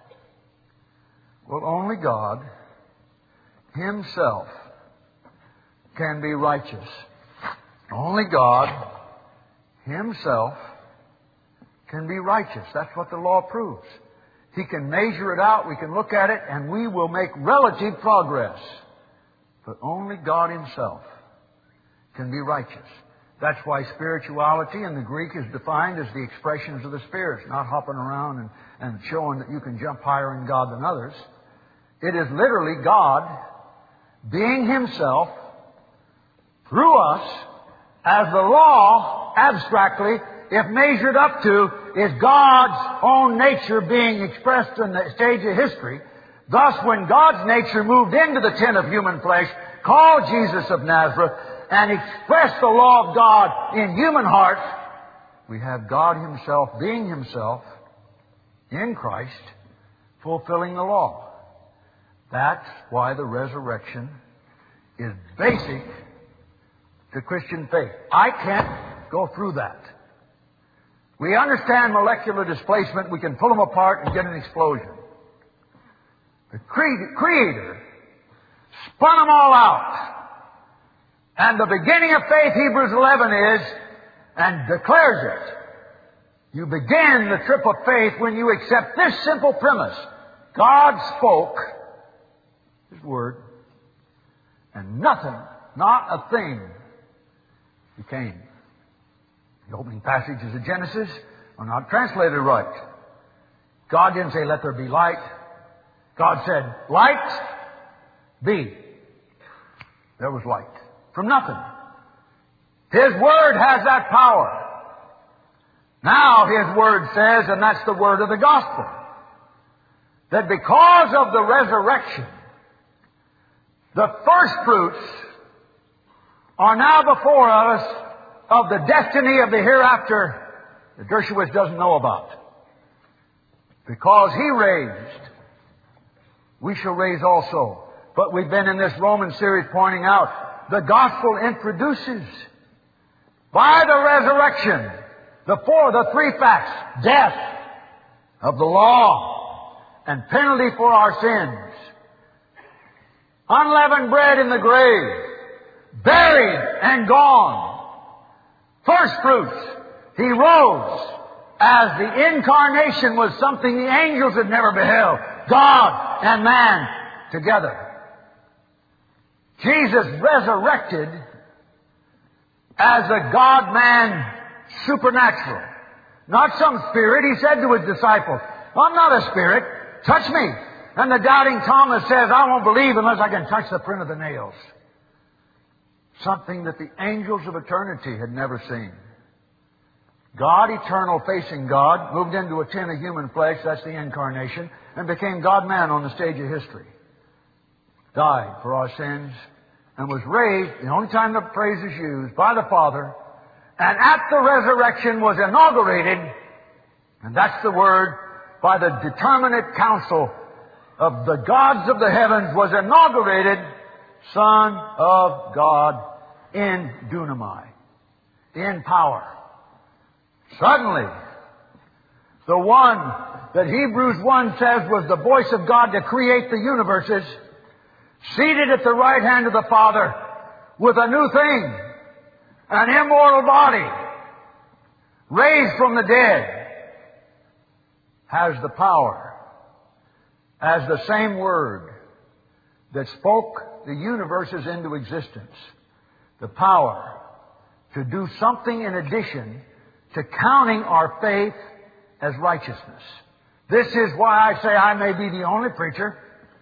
Well, only God Himself can be righteous. Only God Himself can be righteous. That's what the law proves. He can measure it out, we can look at it, and we will make relative progress. But only God Himself can be righteous. That's why spirituality in the Greek is defined as the expressions of the Spirit, not hopping around and, and showing that you can jump higher in God than others. It is literally God being Himself through us as the law, abstractly, if measured up to, is God's own nature being expressed in the stage of history. Thus, when God's nature moved into the tent of human flesh, called Jesus of Nazareth, and expressed the law of God in human hearts, we have God Himself being Himself in Christ, fulfilling the law. That's why the resurrection is basic to Christian faith. I can't go through that. We understand molecular displacement. We can pull them apart and get an explosion. The Creator spun them all out. And the beginning of faith, Hebrews eleven is, and declares it, You begin the trip of faith when you accept this simple premise. God spoke His Word, and nothing, not a thing, became. The opening passages of Genesis are not translated right. God didn't say, let there be light. God said, light be. There was light. From nothing. His Word has that power. Now His Word says, and that's the word of the gospel, that because of the resurrection, the first fruits are now before us of the destiny of the hereafter that Dershowitz doesn't know about. Because He raised, we shall raise also. But we've been in this Roman series pointing out, the gospel introduces, by the resurrection, the four, the three facts: death of the law and penalty for our sins, unleavened bread in the grave, buried and gone, first fruits. He rose as the incarnation was something the angels had never beheld. God and man together. Jesus resurrected as a God-man supernatural. Not some spirit. He said to His disciples, I'm not a spirit. Touch me. And the doubting Thomas says, I won't believe unless I can touch the print of the nails. Something that the angels of eternity had never seen. God, eternal, facing God, moved into a tin of human flesh, that's the incarnation, and became God-man on the stage of history. Died for our sins, and was raised, the only time the phrase is used, by the Father, and at the resurrection was inaugurated, and that's the word, by the determinate counsel of the gods of the heavens, was inaugurated Son of God in dunamai, in power. Suddenly, the one that Hebrews one says was the voice of God to create the universes, seated at the right hand of the Father with a new thing, an immortal body, raised from the dead, has the power, as the same Word that spoke the universes into existence, the power to do something in addition to counting our faith as righteousness. This is why I say I may be the only preacher,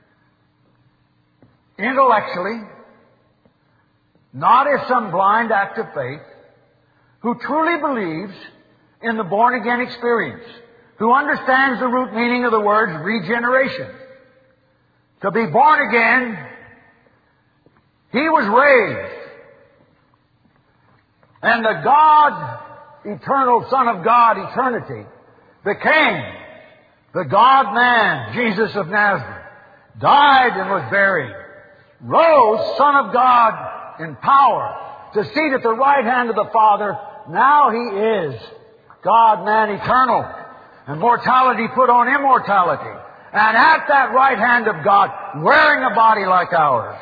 intellectually, not as some blind act of faith, who truly believes in the born-again experience, who understands the root meaning of the words regeneration. To be born again, He was raised. And the God, eternal Son of God, eternity, became the God-man, Jesus of Nazareth, died and was buried, rose, Son of God, in power, to seat at the right hand of the Father. Now He is God-man eternal, and mortality put on immortality, and at that right hand of God, wearing a body like ours.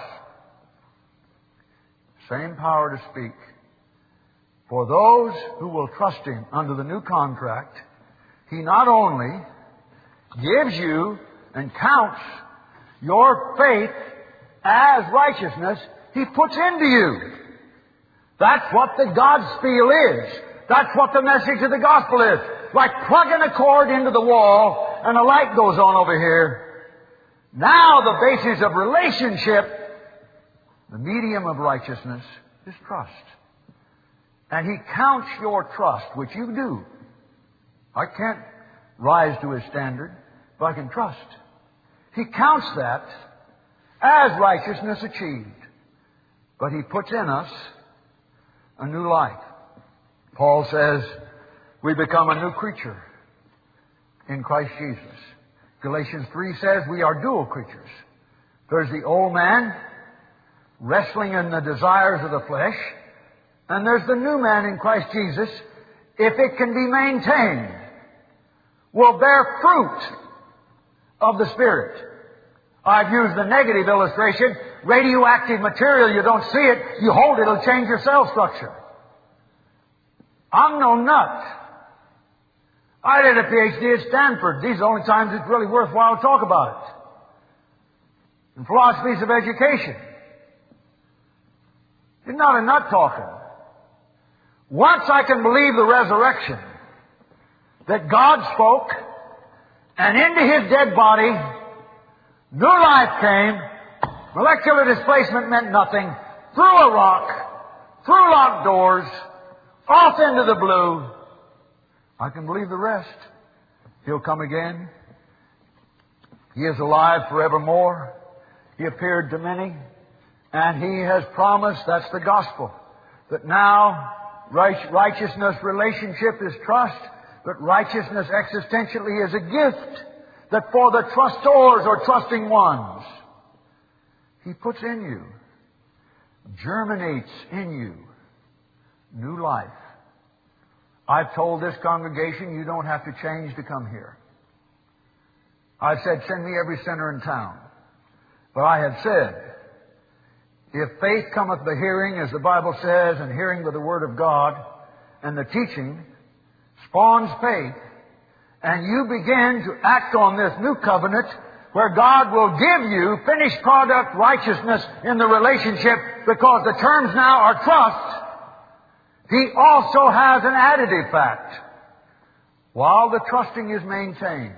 Same power to speak. For those who will trust Him under the new contract, He not only gives you and counts your faith as righteousness, He puts into you. That's what the Godspiel is. That's what the message of the gospel is. Like plugging a cord into the wall and a light goes on over here. Now the basis of relationship, the medium of righteousness, is trust. And He counts your trust, which you do. I can't rise to His standard, but I can trust. He counts that as righteousness achieved. But He puts in us a new life. Paul says we become a new creature in Christ Jesus. Galatians three says we are dual creatures. There's the old man wrestling in the desires of the flesh, and there's the new man in Christ Jesus, if it can be maintained, will bear fruit of the Spirit. I've used the negative illustration. Radioactive material, you don't see it, you hold it, it'll change your cell structure. I'm no nut. I did a P H D at Stanford. These are the only times it's really worthwhile to talk about it. And philosophies of education. You're not a nut talking. Once I can believe the resurrection, that God spoke, and into His dead body, new life came, molecular displacement meant nothing, through a rock, through locked doors, off into the blue, I can believe the rest. He'll come again. He is alive forevermore. He appeared to many, and He has promised, that's the gospel, that now righteousness relationship is trust, but righteousness existentially is a gift that for the trustors or trusting ones, He puts in you, germinates in you, new life. I've told this congregation you don't have to change to come here. I've said, send me every sinner in town. But I have said, if faith cometh by hearing, as the Bible says, and hearing by the Word of God, and the teaching spawns faith, and you begin to act on this new covenant where God will give you finished product righteousness in the relationship because the terms now are trust, He also has an additive fact. While the trusting is maintained,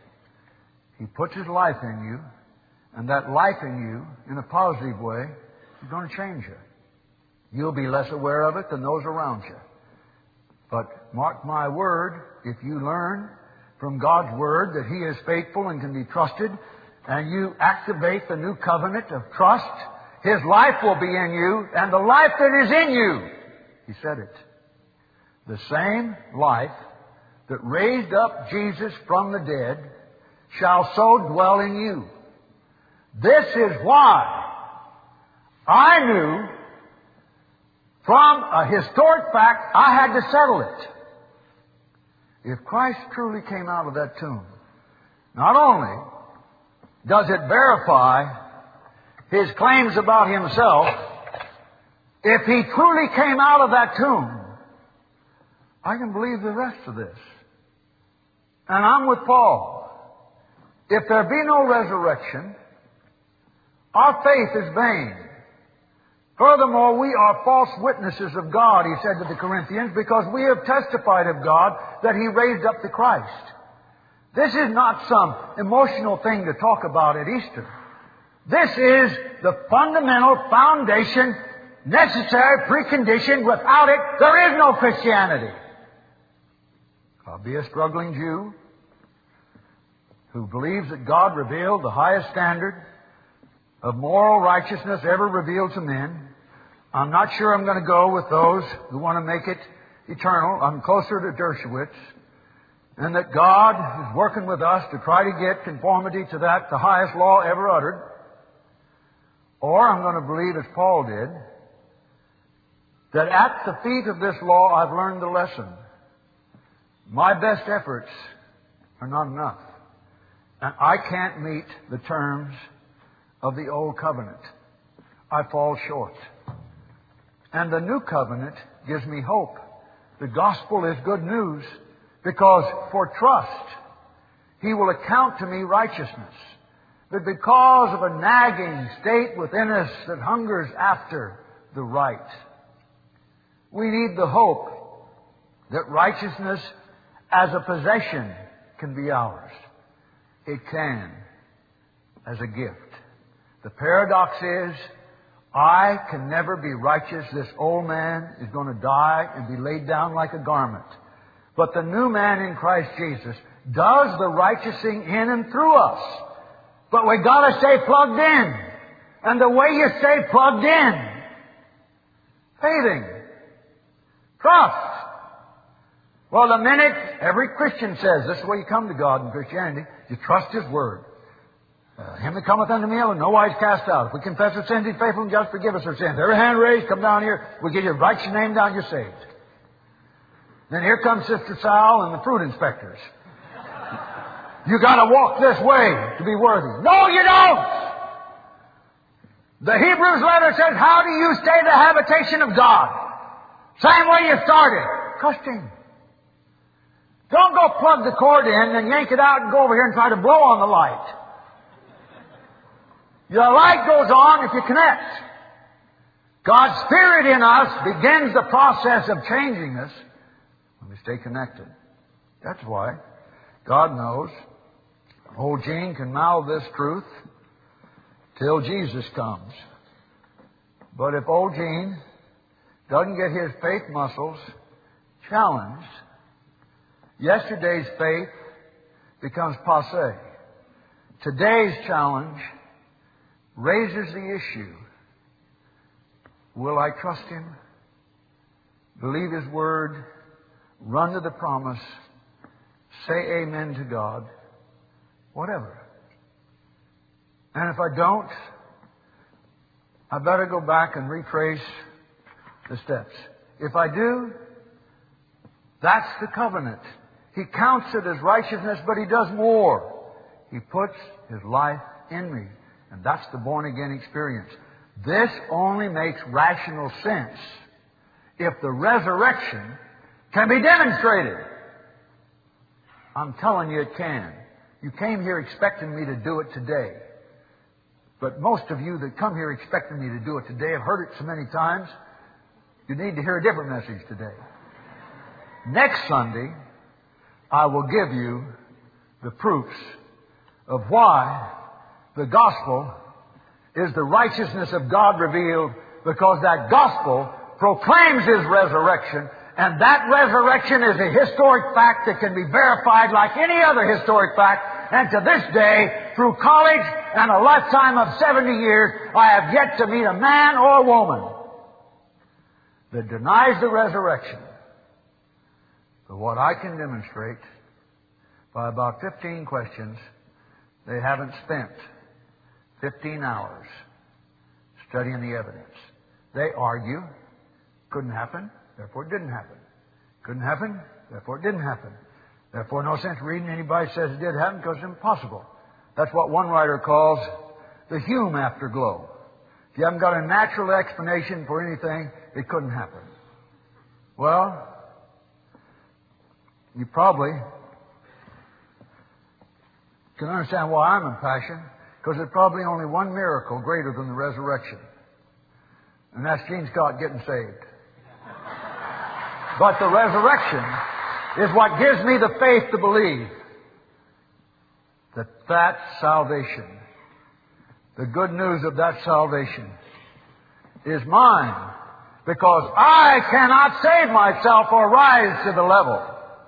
He puts His life in you, and that life in you, in a positive way, is going to change you. You'll be less aware of it than those around you. But mark my word, if you learn from God's Word that He is faithful and can be trusted, and you activate the new covenant of trust, His life will be in you, and the life that is in you, He said it, the same life that raised up Jesus from the dead shall so dwell in you. This is why I knew from a historic fact I had to settle it. If Christ truly came out of that tomb, not only does it verify His claims about Himself, if He truly came out of that tomb, I can believe the rest of this. And I'm with Paul. If there be no resurrection, our faith is vain. Furthermore, we are false witnesses of God, he said to the Corinthians, because we have testified of God that He raised up the Christ. This is not some emotional thing to talk about at Easter. This is the fundamental foundation, necessary precondition. Without it, there is no Christianity. I'll be a struggling Jew who believes that God revealed the highest standard of moral righteousness ever revealed to men. I'm not sure I'm going to go with those who want to make it eternal. I'm closer to Dershowitz. And that God is working with us to try to get conformity to that, the highest law ever uttered. Or I'm going to believe, as Paul did, that at the feet of this law I've learned the lesson. My best efforts are not enough. And I can't meet the terms of the old covenant. I fall short. And the new covenant gives me hope. The gospel is good news because for trust, He will account to me righteousness. But because of a nagging state within us that hungers after the right, we need the hope that righteousness as a possession can be ours. It can, as a gift. The paradox is, I can never be righteous. This old man is going to die and be laid down like a garment. But the new man in Christ Jesus does the righteousing in and through us. But we've got to stay plugged in. And the way you stay plugged in, faithing, trust. Well, the minute every Christian says, this is the way you come to God in Christianity, you trust His Word. Uh, him that cometh unto me, I will in no wise cast out. If we confess our sins, He's faithful and just forgive us our sins. Every hand raised, come down here. We get your write your name down, you're saved. Then here comes Sister Sal and the fruit inspectors. You got to walk this way to be worthy. No, you don't. The Hebrews letter says, how do you stay the habitation of God? Same way you started. Trusting. Don't go plug the cord in and yank it out and go over here and try to blow on the light. Your light goes on if you connect. God's Spirit in us begins the process of changing us when we stay connected. That's why God knows old Gene can mouth this truth till Jesus comes. But if old Gene doesn't get his faith muscles challenged, yesterday's faith becomes passé. Today's challenge raises the issue. Will I trust Him? Believe His Word? Run to the promise? Say amen to God? Whatever. And if I don't, I better go back and retrace the steps. If I do, that's the covenant. He counts it as righteousness, but He does more. He puts His life in me. And that's the born-again experience. This only makes rational sense if the resurrection can be demonstrated. I'm telling you it can. You came here expecting me to do it today. But most of you that come here expecting me to do it today have heard it so many times, you need to hear a different message today. Next Sunday, I will give you the proofs of why the gospel is the righteousness of God revealed, because that gospel proclaims His resurrection, and that resurrection is a historic fact that can be verified like any other historic fact. And to this day, through college and a lifetime of seventy years, I have yet to meet a man or a woman that denies the resurrection. But what I can demonstrate by about fifteen questions, they haven't spent fifteen hours studying the evidence. They argue, couldn't happen, therefore it didn't happen. Couldn't happen, therefore it didn't happen. Therefore no sense reading anybody says it did happen because it's impossible. That's what one writer calls the Hume afterglow. If you haven't got a natural explanation for anything, it couldn't happen. Well, you probably can understand why I'm impassioned, because there's probably only one miracle greater than the resurrection. And that's Gene Scott getting saved. But the resurrection is what gives me the faith to believe that that salvation, the good news of that salvation, is mine, because I cannot save myself or rise to the level.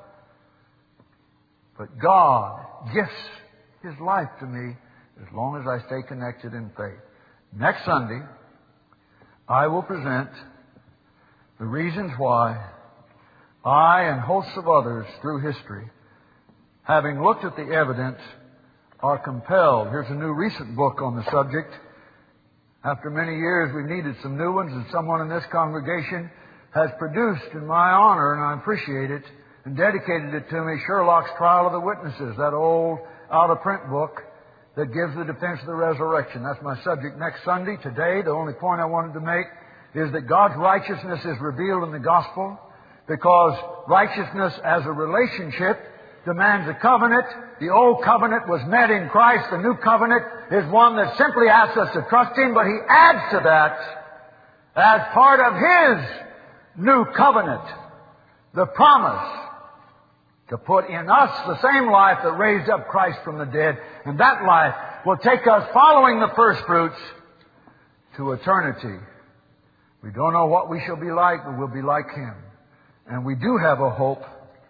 But God gifts His life to me as long as I stay connected in faith. Next Sunday, I will present the reasons why I and hosts of others through history, having looked at the evidence, are compelled. Here's a new recent book on the subject. After many years, we've needed some new ones, and someone in this congregation has produced in my honor, and I appreciate it, and dedicated it to me, Sherlock's Trial of the Witnesses, that old out-of-print book that gives the defense of the resurrection. That's my subject next Sunday. Today, the only point I wanted to make is that God's righteousness is revealed in the gospel, because righteousness as a relationship demands a covenant. The old covenant was met in Christ. The new covenant is one that simply asks us to trust Him, but He adds to that, as part of His new covenant, the promise to put in us the same life that raised up Christ from the dead. And that life will take us, following the first fruits, to eternity. We don't know what we shall be like, but we'll be like Him. And we do have a hope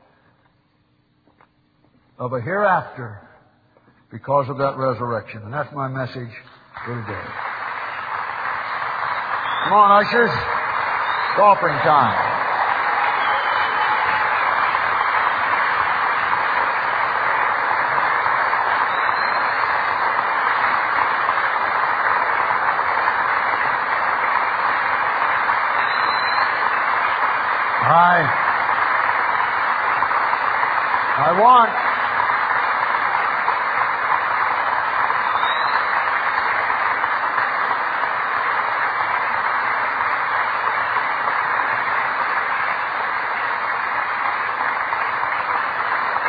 of a hereafter because of that resurrection. And that's my message for today. Come on, ushers. It's offering time. I, I want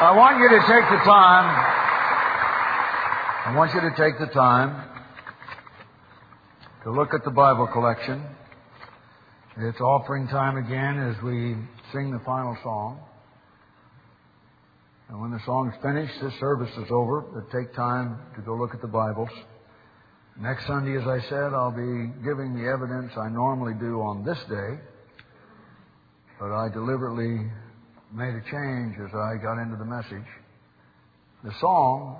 I want you to take the time, I want you to take the time to look at the Bible collection. It's offering time again as we sing the final song. And when the song's finished, this service is over, but take time to go look at the Bibles. Next Sunday, as I said, I'll be giving the evidence I normally do on this day, but I deliberately made a change as I got into the message. The song,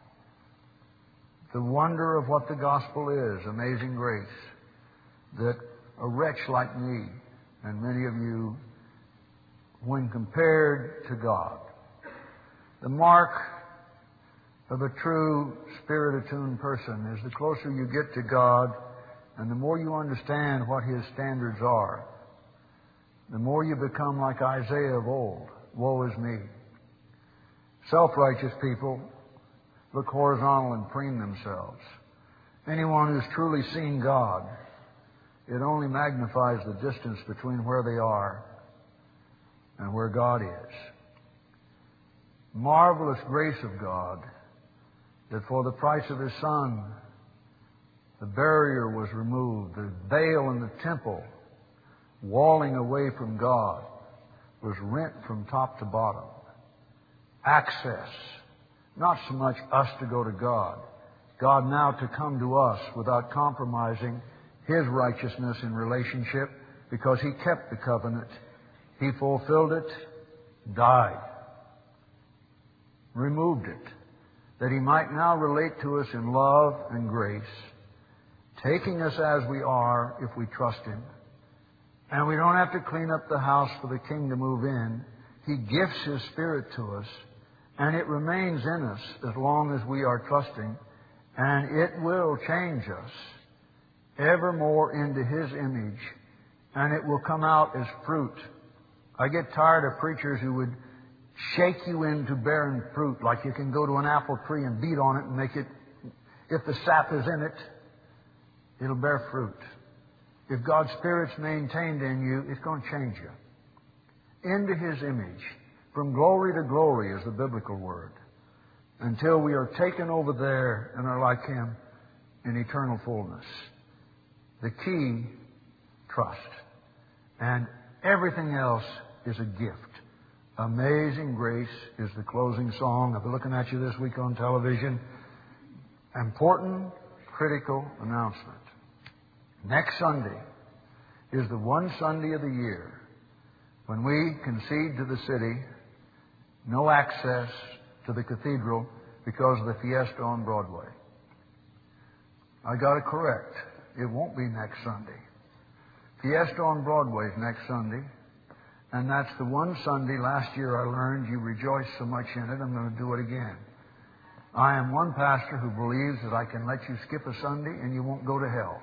the wonder of what the gospel is, Amazing Grace, that a wretch like me, and many of you, when compared to God, the mark of a true Spirit-attuned person is the closer you get to God and the more you understand what His standards are, the more you become like Isaiah of old. Woe is me. Self-righteous people look horizontal and preen themselves. Anyone who's truly seen God, it only magnifies the distance between where they are and where God is. Marvelous grace of God, that for the price of His Son, the barrier was removed, the veil in the temple, walling away from God, was rent from top to bottom. Access, not so much us to go to God, God now to come to us without compromising His righteousness in relationship, because He kept the covenant, He fulfilled it, died, removed it, that He might now relate to us in love and grace, taking us as we are if we trust Him. And we don't have to clean up the house for the King to move in. He gifts His Spirit to us, and it remains in us as long as we are trusting, and it will change us ever more into His image, and it will come out as fruit. I get tired of preachers who would shake you into bearing fruit, like you can go to an apple tree and beat on it and make it, if the sap is in it, it'll bear fruit. If God's Spirit's maintained in you, it's going to change you into His image, from glory to glory is the biblical word, until we are taken over there and are like Him in eternal fullness. The key, trust. And everything else is a gift. Amazing Grace is the closing song. I've been looking at you this week on television. Important, critical announcement. Next Sunday is the one Sunday of the year when we concede to the city no access to the cathedral because of the fiesta on Broadway. I got it correct. It won't be next Sunday. Fiesta on Broadway is next Sunday. And that's the one Sunday last year I learned you rejoiced so much in it, I'm going to do it again. I am one pastor who believes that I can let you skip a Sunday and you won't go to hell.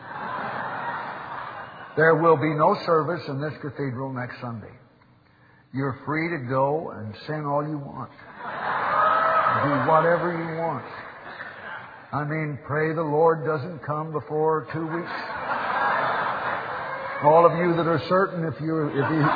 There will be no service in this cathedral next Sunday. You're free to go and sin all you want. Do whatever you want. I mean, pray the Lord doesn't come before two weeks. All of you that are certain, if you, if you,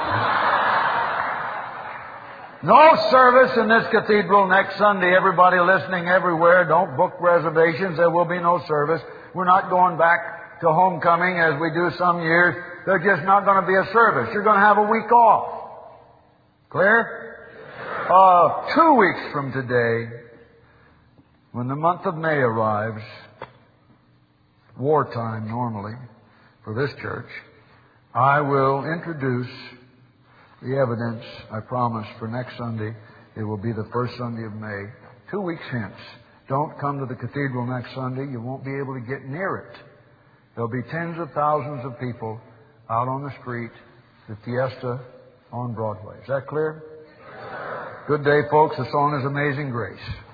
no service in this cathedral next Sunday. Everybody listening everywhere, don't book reservations. There will be no service. We're not going back to homecoming as we do some years. There's just not going to be a service. You're going to have a week off. Clear? Uh, two weeks from today, when the month of May arrives, wartime normally for this church, I will introduce the evidence I promised for next Sunday. It will be the first Sunday of May, two weeks hence. Don't come to the cathedral next Sunday. You won't be able to get near it. There'll be tens of thousands of people out on the street, the fiesta on Broadway. Is that clear? Good day, folks. The song is Amazing Grace.